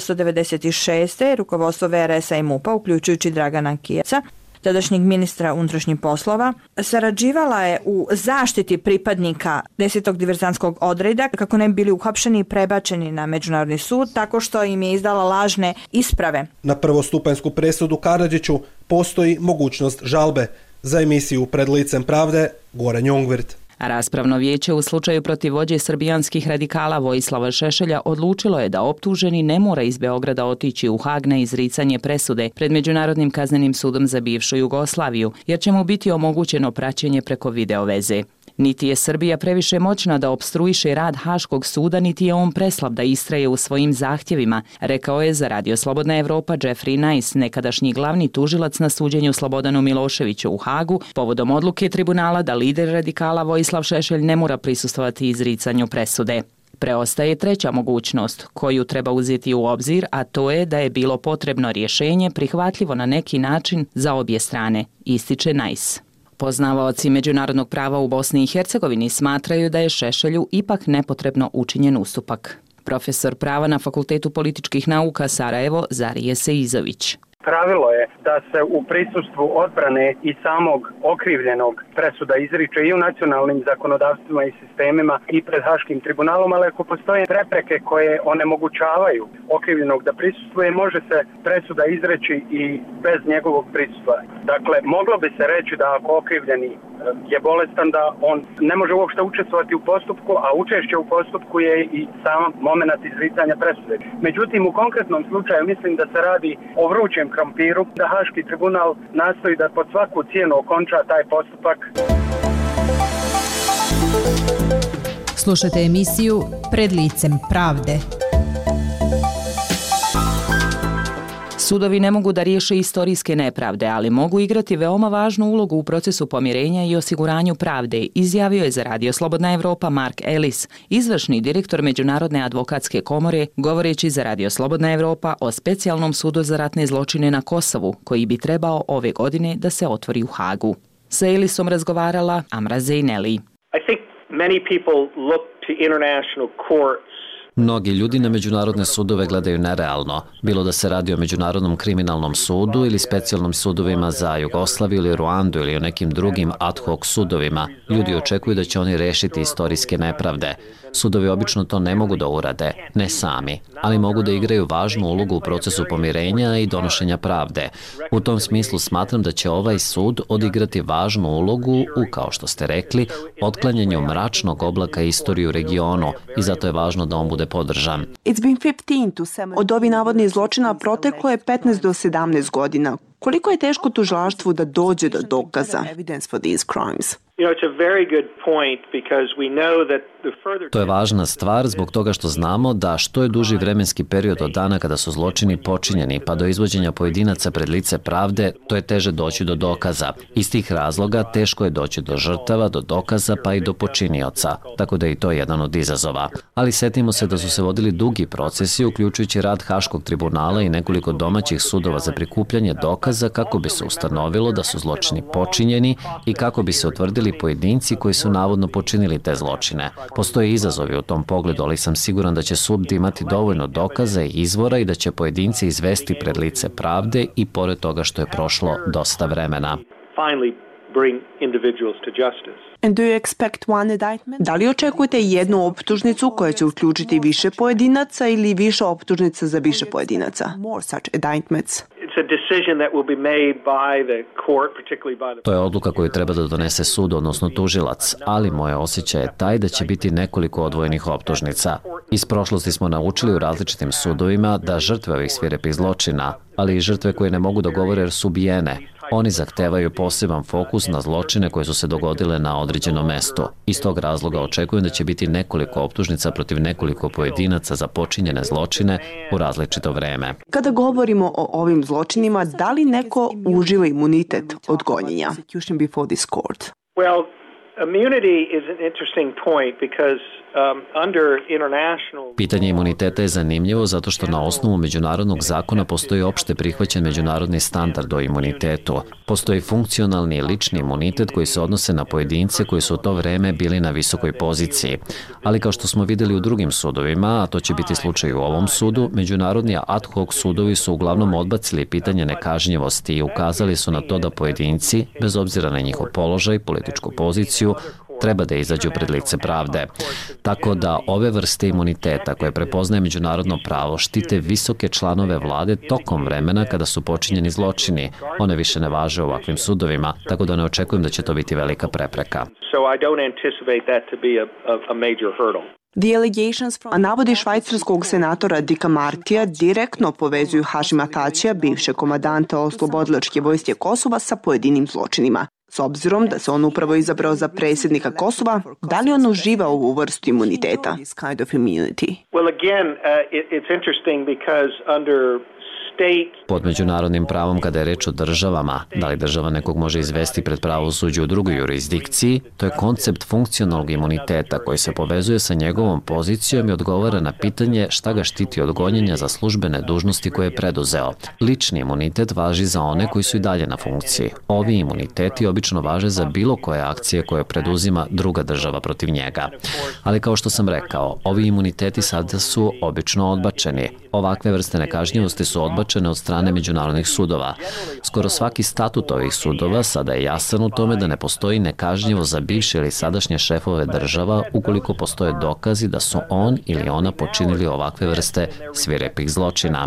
1996. rukovodstvo VRS-a i MUP-a, uključujući Dragana Kijaca, tadašnjeg ministra unutrašnjih poslova, sarađivala je u zaštiti pripadnika 10. diverzantskog odreda kako ne bi bili uhapšeni i prebačeni na Međunarodni sud tako što im je izdala lažne isprave. Na prvostupanjsku presudu Karadžiću postoji mogućnost žalbe. Za emisiju Pred licem pravde, Goran Jongvirt. Raspravno vijeće u slučaju protiv vođe srbijanskih radikala Vojislava Šešelja odlučilo je da optuženi ne mora iz Beograda otići u Hag na izricanje presude pred Međunarodnim kaznenim sudom za bivšu Jugoslaviju, jer će mu biti omogućeno praćenje preko video veze. Niti je Srbija previše moćna da opstruiše rad Haškog suda, niti je on preslab da istraje u svojim zahtjevima, rekao je za Radio Slobodna Evropa Jeffrey Nice, nekadašnji glavni tužilac na suđenju Slobodanu Miloševiću u Hagu, povodom odluke tribunala da lider radikala Vojislav Šešelj ne mora prisustvovati izricanju presude. Preostaje treća mogućnost, koju treba uzeti u obzir, a to je da je bilo potrebno rješenje prihvatljivo na neki način za obje strane, ističe Nice. Poznavaoci međunarodnog prava u Bosni i Hercegovini smatraju da je Šešelju ipak nepotrebno učinjen ustupak. Profesor prava na Fakultetu političkih nauka Sarajevo Zarije Seizović. Pravilo je da se u prisustvu odbrane i samog okrivljenog presuda izriče i u nacionalnim zakonodavstvima i sistemima i pred Haškim tribunalom, ali ako postoje prepreke koje onemogućavaju okrivljenog da prisustvuje, može se presuda izreći i bez njegovog prisustva. Dakle, moglo bi se reći da ako okrivljeni je bolestan, da on ne može uopšte učestvovati u postupku, a učešće u postupku je i sam moment izricanja presude. Međutim, u konkretnom slučaju mislim da se radi o vrućem krompiru, da Haški tribunal nastoji da pod svaku cijenu okonča taj postupak. Slušajte emisiju Pred licem pravde. Sudovi ne mogu da riješe istorijske nepravde, ali mogu igrati veoma važnu ulogu u procesu pomirenja i osiguranju pravde, izjavio je za Radio Slobodna Evropa Mark Ellis, izvršni direktor Međunarodne advokatske komore, govoreći za Radio Slobodna Evropa o specijalnom sudu za ratne zločine na Kosovu, koji bi trebao ove godine da se otvori u Hagu. Sa Ellisom razgovarala Amra Zejneli. I think many people look to international courts. Mnogi ljudi na međunarodne sudove gledaju nerealno, bilo da se radi o Međunarodnom kriminalnom sudu ili specijalnim sudovima za Jugoslaviju ili Ruandu ili o nekim drugim ad hoc sudovima. Ljudi očekuju da će oni rešiti istorijske nepravde. Sudovi obično to ne mogu da urade, ne sami, ali mogu da igraju važnu ulogu u procesu pomirenja i donošenja pravde. U tom smislu smatram da će ovaj sud odigrati važnu ulogu u, kao što ste rekli, otklanjanju mračnog oblaka istorije u regionu i zato je važno da on bude podržan. Od ovih navodnih zločina proteklo je 15 do 17 godina. Koliko je teško tužilaštvu da dođe do dokaza? To je važna stvar zbog toga što znamo da što je duži vremenski period od dana kada su zločini počinjeni pa do izvođenja pojedinaca pred lice pravde, to je teže doći do dokaza. Iz tih razloga teško je doći do žrtava, do dokaza pa i do počinioca, tako da je i to jedan od izazova. Ali setimo se da su se vodili dugi procesi, uključujući rad Haškog tribunala i nekoliko domaćih sudova za prikupljanje dokaza kako bi se ustanovilo da su zločini počinjeni i kako bi se utvrdili pojedinci koji su navodno počinili te zločine. Postoje izazovi u tom pogledu, ali sam siguran da će sud imati dovoljno dokaza i izvora i da će pojedinci izvesti pred lice pravde i pored toga što je prošlo dosta vremena. Da li očekujete jednu optužnicu koja će uključiti više pojedinaca ili više optužnica za više pojedinaca? To je odluka koju treba da donese sud, odnosno tužilac, ali moje osjećaj je taj da će biti nekoliko odvojenih optužnica. Iz prošlosti smo naučili u različitim sudovima da žrtve ovih svirepih zločina, ali i žrtve koje ne mogu da govore jer su ubijene, oni zahtevaju poseban fokus na zločine koje su se dogodile na određenom mestu. Iz tog razloga očekujem da će biti nekoliko optužnica protiv nekoliko pojedinaca za počinjene zločine u različito vreme. Kada govorimo o ovim zločinima, da li neko uživa imunitet od gonjenja? Well, Immunity is an interesting point because under international... Pitanje imuniteta je zanimljivo zato što na osnovu međunarodnog zakona postoji opšte prihvaćen međunarodni standard o imunitetu. Postoji funkcionalni i lični imunitet koji se odnose na pojedince koji su u to vreme bili na visokoj poziciji. Ali kao što smo videli u drugim sudovima, a to će biti slučaj u ovom sudu, međunarodni ad hoc sudovi su uglavnom odbacili pitanje nekažnjivosti i ukazali su na to da pojedinci, bez obzira na njihov položaj, političku poziciju, treba da izađu pred lice pravde. Tako da ove vrste imuniteta koje prepoznaje međunarodno pravo štite visoke članove vlade tokom vremena kada su počinjeni zločini. One više ne važe u ovakvim sudovima, tako da ne očekujem da će to biti velika prepreka. A navodi švajcarskog senatora Dicka Martija direktno povezuju Hašima Tačija, bivšeg komadanta oslobodilačke vojske Kosova, sa pojedinim zločinima. S obzirom da se on upravo izabrao za predsjednika Kosova, da li on uživa ovu vrstu imuniteta? Well, again, it's interesting because under Pod međunarodnim pravom kada je reč o državama, da li država nekog može izvesti pred pravosuđe u drugoj jurisdikciji, to je koncept funkcionalnog imuniteta koji se povezuje sa njegovom pozicijom i odgovara na pitanje šta ga štiti od gonjenja za službene dužnosti koje je preduzeo. Lični imunitet važi za one koji su i dalje na funkciji. Ovi imuniteti obično važe za bilo koje akcije koje preduzima druga država protiv njega. Ali kao što sam rekao, ovi imuniteti sada su obično odbačeni. Ovakve vrste nekažnjivosti su odbačene od strane međunarodnih sudova. Skoro svaki statut ovih sudova sada je jasan u tome da ne postoji nekažnjivo za bivše ili sadašnje šefove država ukoliko postoje dokazi da su on ili ona počinili ovakve vrste svirepih zločina.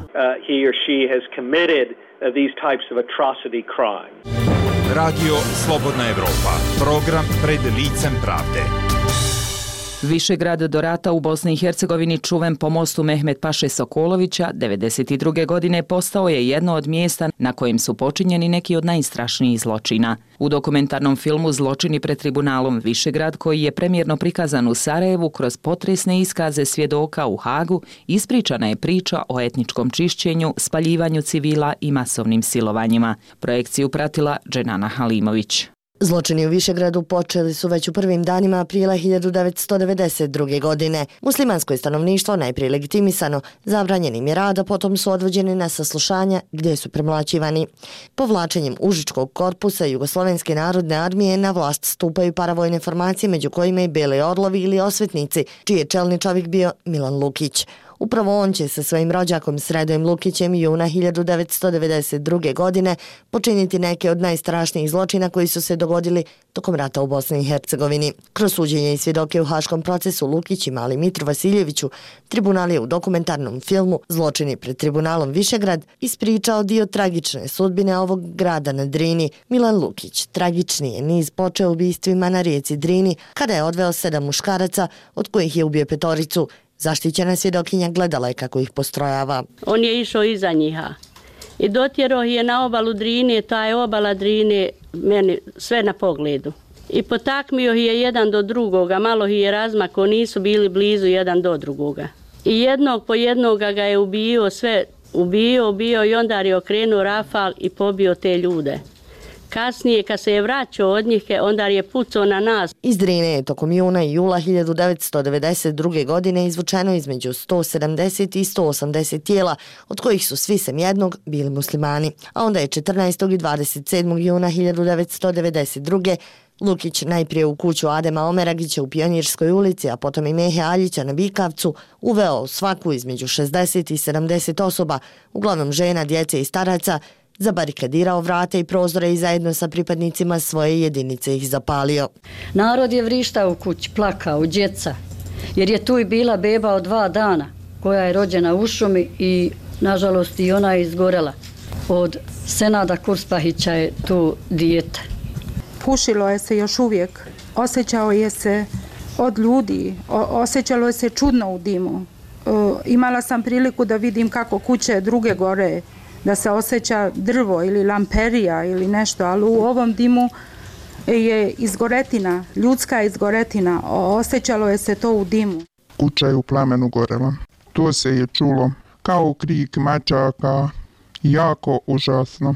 Radio Slobodna Evropa, program pred licem pravde. Višegrad do rata u Bosni i Hercegovini, čuven po mostu Mehmet Paše Sokolovića, 1992. godine postao je jedno od mjesta na kojem su počinjeni neki od najstrašnijih zločina. U dokumentarnom filmu Zločini pred tribunalom Višegrad, koji je premijerno prikazan u Sarajevu kroz potresne iskaze svjedoka u Hagu, ispričana je priča o etničkom čišćenju, spaljivanju civila i masovnim silovanjima. Projekciju pratila Dženana Halimović. Zločini u Višegradu počeli su već u prvim danima aprila 1992. godine. Muslimansko je stanovništvo najprije legitimisano, zabranjenim je rada, potom su odvođeni na saslušanja gdje su premlaćivani. Povlačenjem Užičkog korpusa Jugoslovenske narodne armije na vlast stupaju paravojne formacije, među kojima i Beli orlovi ili osvetnici, čiji je čelni čovjek bio Milan Lukić. Upravo on će sa svojim rođakom Sredojem Lukićem juna 1992. godine počiniti neke od najstrašnijih zločina koji su se dogodili tokom rata u Bosni i Hercegovini. Kroz suđenje i svjedoke u haškom procesu Lukić i mali Mitru Vasiljeviću, tribunal je u dokumentarnom filmu Zločini pred tribunalom Višegrad ispričao dio tragične sudbine ovog grada na Drini. Milan Lukić tragični je niz počeo ubistvima na rijeci Drini kada je odveo 7 muškaraca, od kojih je ubio 5. Zaštićena svjedokinja gledala je kako ih postrojava. On je išao iza njiha i dotjerao je na obalu Drine, ta je obala Drine meni sve na pogledu. I potakmio je jedan do drugoga, malo je razmako, nisu bili blizu jedan do drugoga. I jednog po jednoga ga je ubio, sve ubio i onda je okrenuo rafal i pobio te ljude. Kasnije, kad se je vraćao od njih, onda je pucao na nas. Iz Drine je tokom juna i jula 1992. godine izvučeno između 170 i 180 tijela, od kojih su svi sem jednog bili muslimani. A onda je 14. i 27. juna 1992. Lukić najprije u kuću Adema Omeragića u Pionirskoj ulici, a potom i Mehe Aljića na Bikavcu, uveo svaku između 60 i 70 osoba, uglavnom žena, djece i staraca, zabarikadirao vrate i prozore i zajedno sa pripadnicima svoje jedinice ih zapalio. Narod je vrištao u kući, plakao, djeca, jer je tu i bila beba od 2 dana, koja je rođena u šumi i, nažalost, i ona je izgorela. Od Senada Kurspahića je tu dijete. Pušilo je se još uvijek, osjećao je se od ljudi, osjećalo je se čudno u dimu. Imala sam priliku da vidim kako kuće druge gore, da se osjeća drvo ili lamperija ili nešto, ali u ovom dimu je izgoretina, ljudska izgoretina, osjećalo je se to u dimu. Kuća je u plamenu gorela. To se je čulo kao krik mačaka, jako užasno.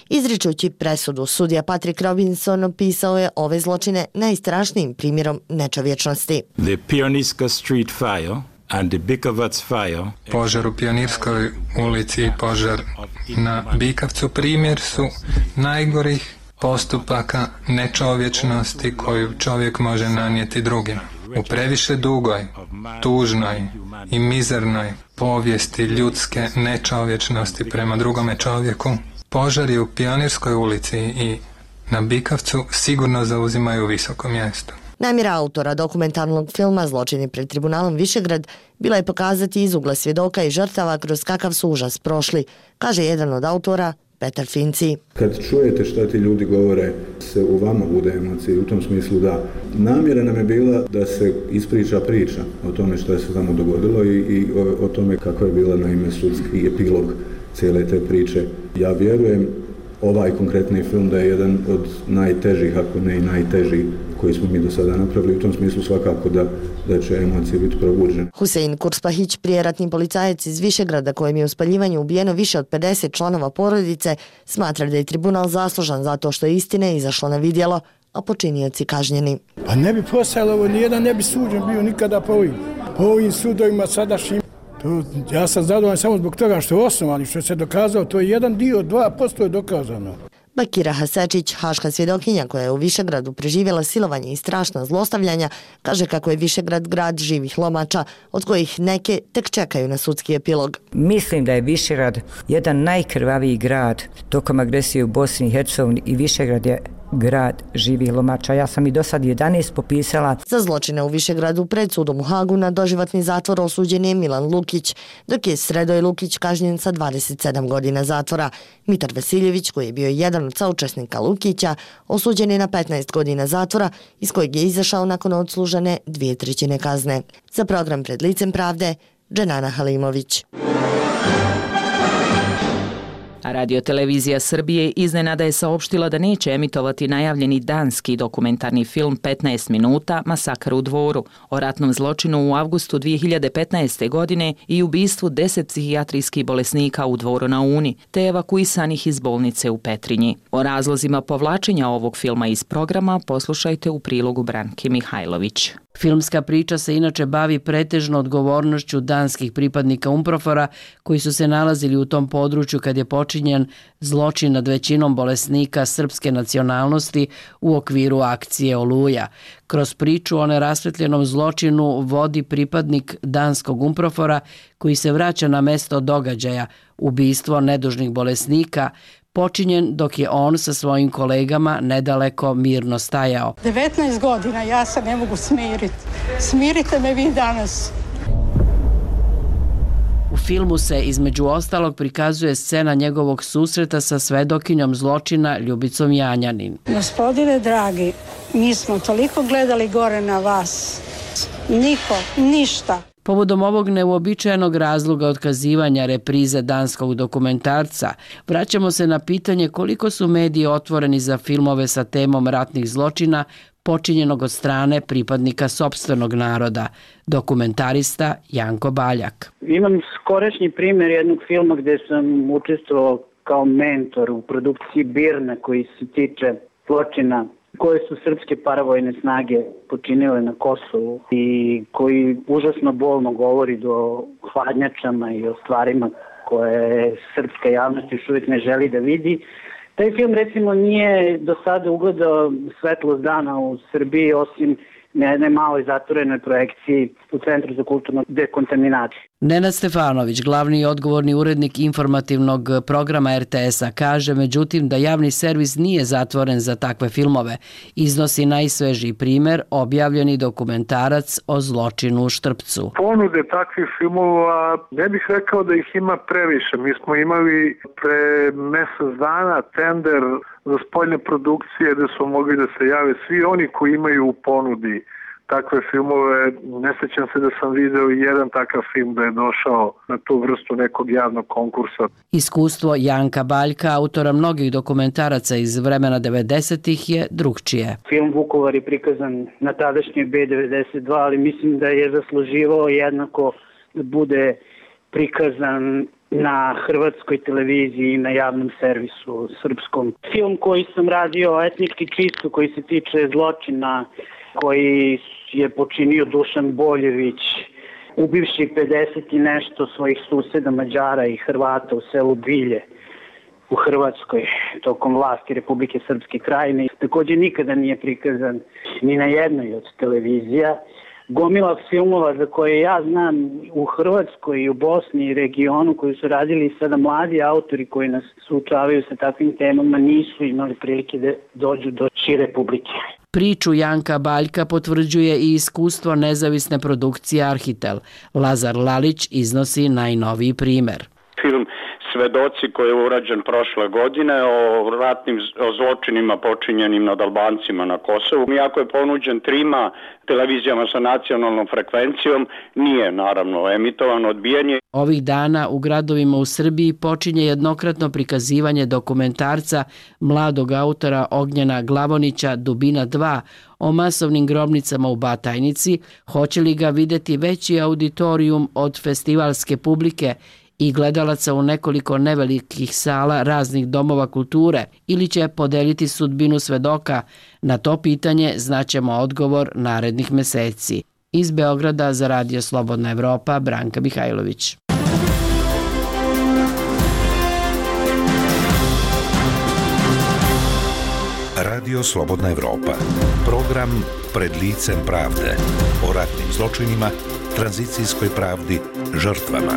Izričući presudu, sudija Patrick Robinson opisao je ove zločine najstrašnijim primjerom nečovječnosti. The Pionirska Street Fire and the Bikovac Fire. Požar u Pionirskoj ulici i požar na Bikavcu primjer su najgorih postupaka nečovječnosti koju čovjek može nanijeti drugim. U previše dugoj, tužnoj i mizernoj povijesti ljudske nečovječnosti prema drugome čovjeku, požari u Pionirskoj ulici i na Bikavcu sigurno zauzimaju visoko mjesto. Namjera autora dokumentarnog filma Zločini pred tribunalom Višegrad bila je pokazati iz ugla svjedoka i žrtava kroz kakav su užas prošli, kaže jedan od autora, Petar Finci. Kad čujete šta ti ljudi govore, se u vama bude emocije, u tom smislu da namjera nam je bila da se ispriča priča o tome što je se tamo dogodilo i o tome kako je bila naime sudski epilog cijele te priče. Ja vjerujem ovaj konkretni film da je jedan od najtežih, ako ne i najteži koji smo mi do sada napravili. U tom smislu svakako da će emocije biti probuđene. Husein Kurspahić, prijeratni policajac iz Višegrada kojem je u spaljivanju ubijeno više od 50 članova porodice, smatra da je tribunal zaslužan zato što je istine izašlo na vidjelo, a počinioci kažnjeni. Pa ne bi postojalo ovo, nijedan ne bi suđen bio nikada po ovim sudovima sadašnjim. Ja sam zadovoljan samo zbog toga što je osnovan i što se dokazao, to je jedan dio, 2% je dokazano. Bakira Hasečić, haška svjedokinja koja je u Višegradu preživjela silovanje i strašna zlostavljanja, kaže kako je Višegrad grad živih lomača, od kojih neke tek čekaju na sudski epilog. Mislim da je Višegrad jedan najkrvaviji grad tokom agresije u Bosni i Hercegovini i Višegrad je grad živih lomača. Ja sam i do sad 11 popisala. Za zločine u Višegradu pred sudom u Hagu na doživotni zatvor osuđen je Milan Lukić, dok je Sredoj Lukić kažnjen sa 27 godina zatvora. Mitar Vasiljević, koji je bio jedan od saučesnika Lukića, osuđen je na 15 godina zatvora, iz kojeg je izašao nakon odslužene 2/3 kazne. Za program Pred licem pravde, Dženana Halimović. Radio-televizija Srbije iznenada je saopštila da neće emitovati najavljeni danski dokumentarni film 15 minuta Masakr u Dvoru o ratnom zločinu u avgustu 2015. godine i ubistvu 10 psihijatrijskih bolesnika u Dvoru na Uni, te evakuisanih iz bolnice u Petrinji. O razlozima povlačenja ovog filma iz programa poslušajte u prilogu Branke Mihajlović. Filmska priča se inače bavi pretežno odgovornošću danskih pripadnika UNPROFOR-a koji su se nalazili u tom području kad je počinjen zločin nad većinom bolesnika srpske nacionalnosti u okviru akcije Oluja. Kroz priču o nerasvetljenom zločinu vodi pripadnik danskog UNPROFOR-a koji se vraća na mesto događaja, ubistvo nedužnih bolesnika, počinjen dok je on sa svojim kolegama nedaleko mirno stajao. 19 godina, ja se ne mogu smiriti. Smirite me vi danas. U filmu se između ostalog prikazuje scena njegovog susreta sa svedokinjom zločina Ljubicom Janjanin. Gospodine dragi, mi smo toliko gledali gore na vas. Niko, ništa. Povodom ovog neuobičajenog razloga otkazivanja reprize danskog dokumentarca, vraćamo se na pitanje koliko su mediji otvoreni za filmove sa temom ratnih zločina počinjenog od strane pripadnika sopstvenog naroda, dokumentarista Janko Baljak. Imam skorašnji primjer jednog filma gdje sam učestvovao kao mentor u produkciji Birna koji se tiče zločina koje su srpske paravojne snage počinile na Kosovu i koji užasno bolno govori do hladnjačama i o stvarima koje srpska javnost još uvijek ne želi da vidi. Taj film recimo nije do sada ugledao svetlost dana u Srbiji osim na jednoj maloj zatvorenoj projekciji u Centru za kulturnu dekontaminaciju. Nenad Stefanović, glavni i odgovorni urednik informativnog programa RTS-a, kaže međutim da javni servis nije zatvoren za takve filmove. Iznosi najsvežiji primjer, objavljeni dokumentarac o zločinu u Štrpcu. Ponude takvih filmova, ne bih rekao da ih ima previše. Mi smo imali pre mjesec dana tender za spoljne produkcije gdje su mogli da se jave svi oni koji imaju u ponudi takve filmove. Ne sjećam se da sam video i jedan takav film da je došao na tu vrstu nekog javnog konkursa. Iskustvo Janka Baljka, autora mnogih dokumentaraca iz vremena 90-ih, je drugčije. Film Vukovar je prikazan na tadašnjoj B92, ali mislim da je zasluživao jednako da bude prikazan na hrvatskoj televiziji i na javnom servisu srpskom. Film koji sam radio, etnički čisto, koji se tiče zločina koji je počinio Dušan Boljević, ubivši 50 i nešto svojih suseda Mađara i Hrvata u selu Bilje u Hrvatskoj tokom vlasti Republike Srpske Krajine. Također nikada nije prikazan ni na jednoj od televizija. Gomila filmova za koje ja znam u Hrvatskoj i u Bosni i regionu koji su radili sada mladi autori koji nas suočavaju sa takvim temama nisu imali prilike da dođu do šire publike. Priču Janka Baljka potvrđuje i iskustvo nezavisne produkcije Arhitel. Lazar Lalić iznosi najnoviji primer. Film Svedoci koji je urađen prošle godine o ratnim zločinima počinjenim nad Albancima na Kosovu. Iako je ponuđen trima televizijama sa nacionalnom frekvencijom, nije naravno emitovan, odbijen je. Ovih dana u gradovima u Srbiji počinje jednokratno prikazivanje dokumentarca mladog autora Ognjena Glavonića Dubina 2 o masovnim grobnicama u Batajnici. Hoće li ga videti veći auditorijum od festivalske publike i gledalaca u nekoliko nevelikih sala raznih domova kulture ili će podeliti sudbinu svedoka? Na to pitanje znaćemo odgovor narednih meseci. Iz Beograda za Radio Slobodna Evropa, Branka Mihajlović. Radio Slobodna Evropa. Program Pred licem pravde. O ratnim zločinima, tranzicijskoj pravdi, žrtvama.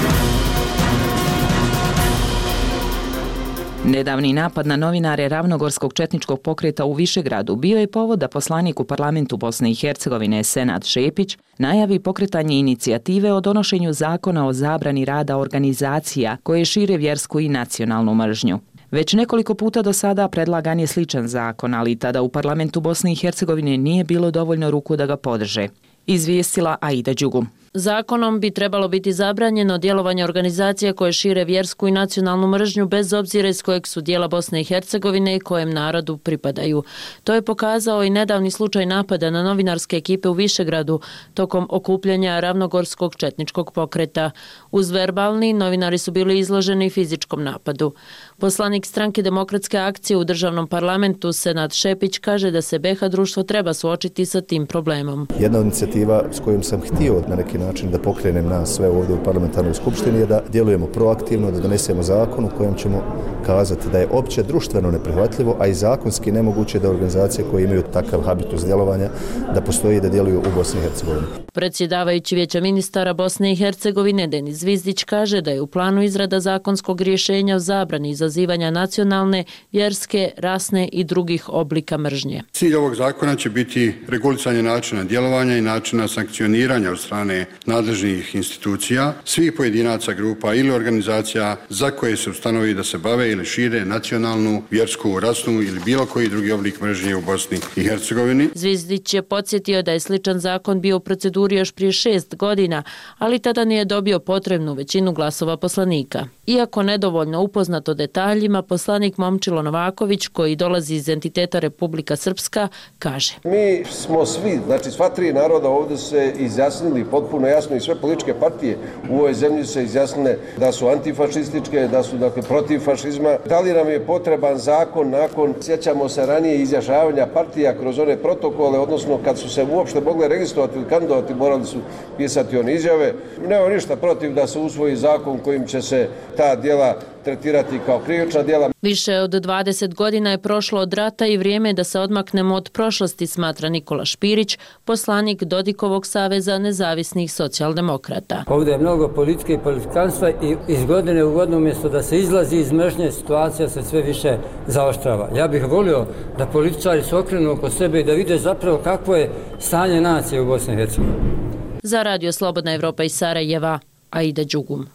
Nedavni napad na novinare Ravnogorskog četničkog pokreta u Višegradu bio je povod da poslanik u parlamentu Bosne i Hercegovine Senad Šepić najavi pokretanje inicijative o donošenju zakona o zabrani rada organizacija koje šire vjersku i nacionalnu mržnju. Već nekoliko puta do sada predlagan je sličan zakon, ali tada u parlamentu Bosne i Hercegovine nije bilo dovoljno ruku da ga podrže. Izvijestila Aida Đugu. Zakonom bi trebalo biti zabranjeno djelovanje organizacija koje šire vjersku i nacionalnu mržnju bez obzira iz kojeg su dijela Bosne i Hercegovine i kojem narodu pripadaju. To je pokazao i nedavni slučaj napada na novinarske ekipe u Višegradu tokom okupljanja Ravnogorskog četničkog pokreta. Uz verbalni, novinari su bili izloženi fizičkom napadu. Poslanik Stranke demokratske akcije u državnom parlamentu Senad Šepić kaže da se BiH društvo treba suočiti sa tim problemom. Jedna inicijativa s kojom sam htio na neki način da pokrenem nas sve ovdje u parlamentarnoj skupštini je da djelujemo proaktivno, da donesemo zakon u kojem ćemo kazati da je opće društveno neprihvatljivo, a i zakonski nemoguće da organizacije koje imaju takav habitus djelovanja da postoji i da djeluju u Bosni i Hercegovini. Predsjedavajući Vijeća ministara Bosne i Hercegovine Denis Zvizdić kaže da je u planu izrada zakonskog rješenja o zabrani izazivanja nacionalne, vjerske, rasne i drugih oblika mržnje. Cilj ovog zakona će biti regulisanje načina djelovanja i načina sankcioniranja od strane nadležnih institucija, svih pojedinaca, grupa ili organizacija za koje se ustanovi da se bave ili šire nacionalnu, vjersku, rasnu ili bilo koji drugi oblik mržnje u Bosni i Hercegovini. Zvizdić je podsjetio da je sličan zakon bio u proceduri još prije 6 godina, ali tada nije dobio potrebnu većinu glasova poslanika. Iako nedovoljno upoznat o detaljima, poslanik Momčilo Novaković, koji dolazi iz entiteta Republika Srpska, kaže: Mi smo svi, znači sva tri naroda ovdje se izjasnili potpuno jasno i sve političke partije u ovoj zemlji se izjasnile da su antifašističke, da su dakle protiv fašizma. Da li nam je potreban zakon nakon, sjećamo se ranije izjašnjavanja partija kroz one protokole, odnosno kad su se uopšte mogle registrovati ili kandidovati, morali su pisati one izjave. Nema ništa protiv da se usvoji zakon kojim će se ta djela tretirati kao krivična djela. Više od 20 godina je prošlo od rata i vrijeme da se odmaknemo od prošlosti, smatra Nikola Špirić, poslanik Dodikovog saveza nezavisnih socijaldemokrata. Ovdje je mnogo politike i politikanstva i iz godine u godinu umjesto da se izlazi iz mržnje, situacija se sve više zaoštrava. Ja bih volio da političari se okrenu oko sebe i da vide zapravo kakvo je stanje nacije u Bosni i Hercegovini. Za Radio Slobodna Evropa iz Sarajeva, Aida Đugum.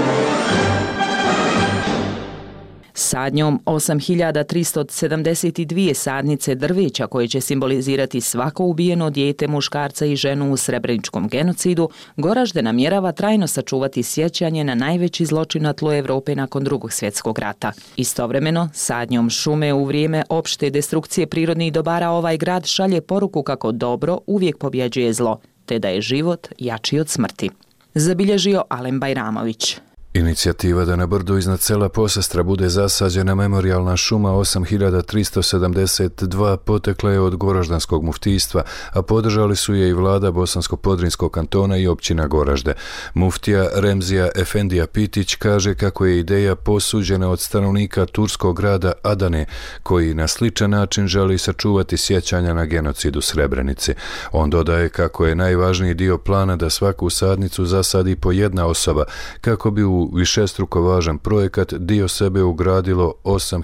Sadnjom 8372 sadnice drveća koje će simbolizirati svako ubijeno dijete, muškarca i ženu u Srebreničkom genocidu, Goražde namjerava trajno sačuvati sjećanje na najveći zločin na tlu Evrope nakon Drugog svjetskog rata. Istovremeno, sadnjom šume u vrijeme opšte destrukcije prirodnih dobara ovaj grad šalje poruku kako dobro uvijek pobjeđuje zlo, te da je život jači od smrti. Zabilježio Alen Bajramović. Inicijativa da na brdu iznad sela Posestra bude zasađena memorijalna šuma 8372 potekla je od Goraždanskog muftijstva, a podržali su je i vlada Bosansko-Podrinskog kantona i općina Goražde. Muftija Remzija Efendija Pitić kaže kako je ideja posuđena od stanovnika turskog grada Adane, koji na sličan način želi sačuvati sjećanja na genocid u Srebrenici. On dodaje kako je najvažniji dio plana da svaku sadnicu zasadi po jedna osoba, kako bi u višestruko važan projekat dio sebe ugradilo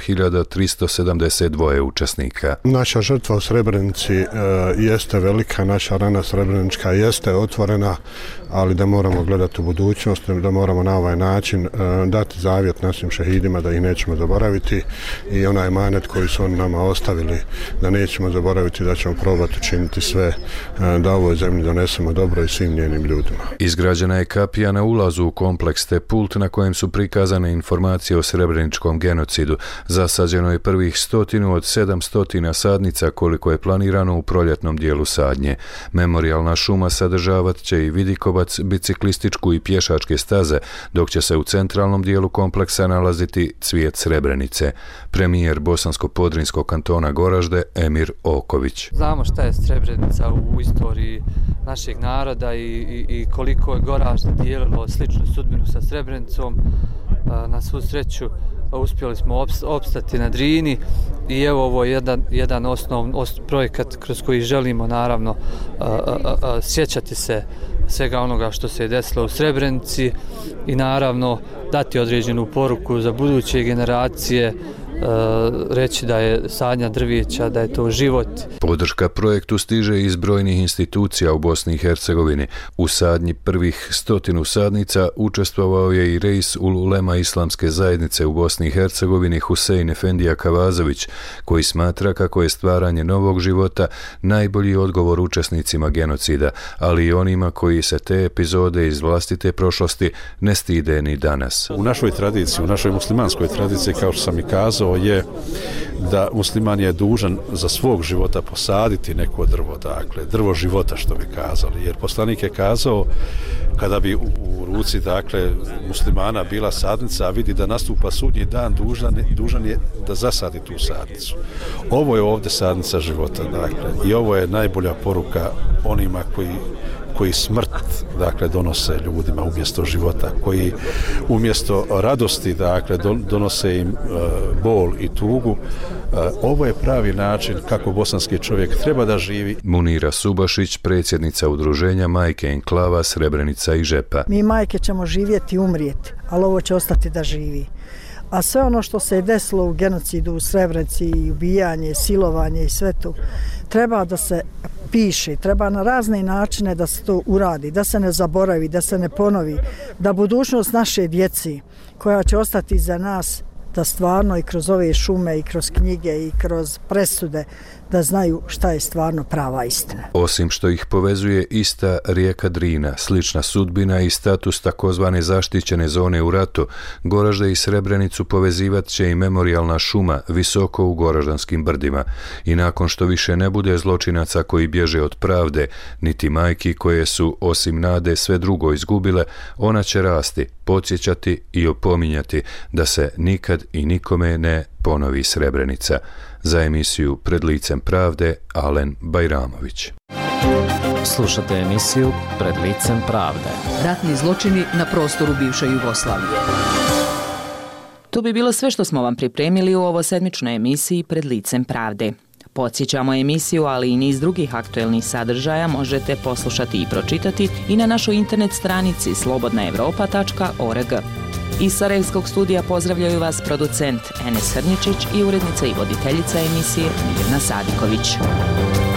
8372 učesnika. Naša žrtva u Srebrenici jeste velika, naša rana srebrenička jeste otvorena, ali da moramo gledati u budućnost, da moramo na ovaj način dati zavjet našim šehidima da ih nećemo zaboraviti i onaj emanet koji su oni nama ostavili da nećemo zaboraviti, da ćemo probati učiniti sve da ovoj zemlji donesemo dobro i svim njenim ljudima. Izgrađena je kapija na ulazu u kompleks te pult na kojem su prikazane informacije o srebreničkom genocidu. Zasađeno je prvih 100 od 700 sadnica koliko je planirano u proljetnom dijelu sadnje. Memorijalna šuma sadržavat će i vidikovac, biciklističku i pješačke staze, dok će se u centralnom dijelu kompleksa nalaziti cvijet Srebrenice. Premijer Bosansko-Podrinskog kantona Goražde Emir Oković. Znamo šta je Srebrenica u istoriji našeg naroda i koliko je Goražde dijelilo sličnu sudbinu sa Srebrenicom. Na svu sreću uspjeli smo opstati na Drini i evo ovo je jedan projekat kroz koji želimo naravno sjećati se svega onoga što se je desilo u Srebrenici i naravno dati određenu poruku za buduće generacije, reći da je sadnja drveća, da je to život. Podrška projektu stiže iz brojnih institucija u Bosni i Hercegovini. U sadnji prvih 100 sadnica učestvovao je i reis ulema Islamske zajednice u Bosni i Hercegovini Husein Efendija Kavazović, koji smatra kako je stvaranje novog života najbolji odgovor učesnicima genocida, ali i onima koji se te epizode iz vlastite prošlosti ne stide ni danas. U našoj tradiciji, u našoj muslimanskoj tradiciji, kao što sam i kazao, je da musliman je dužan za svog života posaditi neko drvo, dakle, drvo života što bi kazali, jer poslanik je kazao kada bi u ruci, dakle, muslimana bila sadnica, a vidi da nastupa sudnji dan, dužan je da zasadi tu sadnicu. Ovo je ovdje sadnica života, dakle, i ovo je najbolja poruka onima koji smrt, dakle, donose ljudima umjesto života, koji umjesto radosti, dakle, donose im bol i tugu. Ovo je pravi način kako bosanski čovjek treba da živi. Munira Subašić, predsjednica udruženja Majke Enklava Srebrenica i Žepa. Mi majke ćemo živjeti i umrijeti, ali ovo će ostati da živi. A sve ono što se je desilo u genocidu u Srebrenici, ubijanje, silovanje i sve to, treba da se piše, treba na razne načine da se to uradi, da se ne zaboravi, da se ne ponovi, da budućnost naše djeci koja će ostati za nas, da stvarno i kroz ove šume i kroz knjige i kroz presude da znaju šta je stvarno prava istina. Osim što ih povezuje ista rijeka Drina, slična sudbina i status takozvane zaštićene zone u ratu, Goražde i Srebrenicu povezivat će i memorijalna šuma visoko u Goraždanskim brdima. I nakon što više ne bude zločinaca koji bježe od pravde, niti majki koje su osim nade sve drugo izgubile, ona će rasti, podsjećati i opominjati da se nikad i nikome ne ponovi Srebrenica. Za emisiju Pred licem pravde, Alen Bajramović. Slušate emisiju Pred licem pravde. Ratni zločini na prostoru bivše Jugoslavije. To bi bilo sve što smo vam pripremili u ovo sedmičnoj emisiji Pred licem pravde. Podsjećamo emisiju, ali i niz drugih aktuelnih sadržaja možete poslušati i pročitati i na našoj internet stranici slobodnaevropa.org. Iz Sarajevskog studija pozdravljaju vas producent Enes Hrničić i urednica i voditeljica emisije Mirna Sadiković.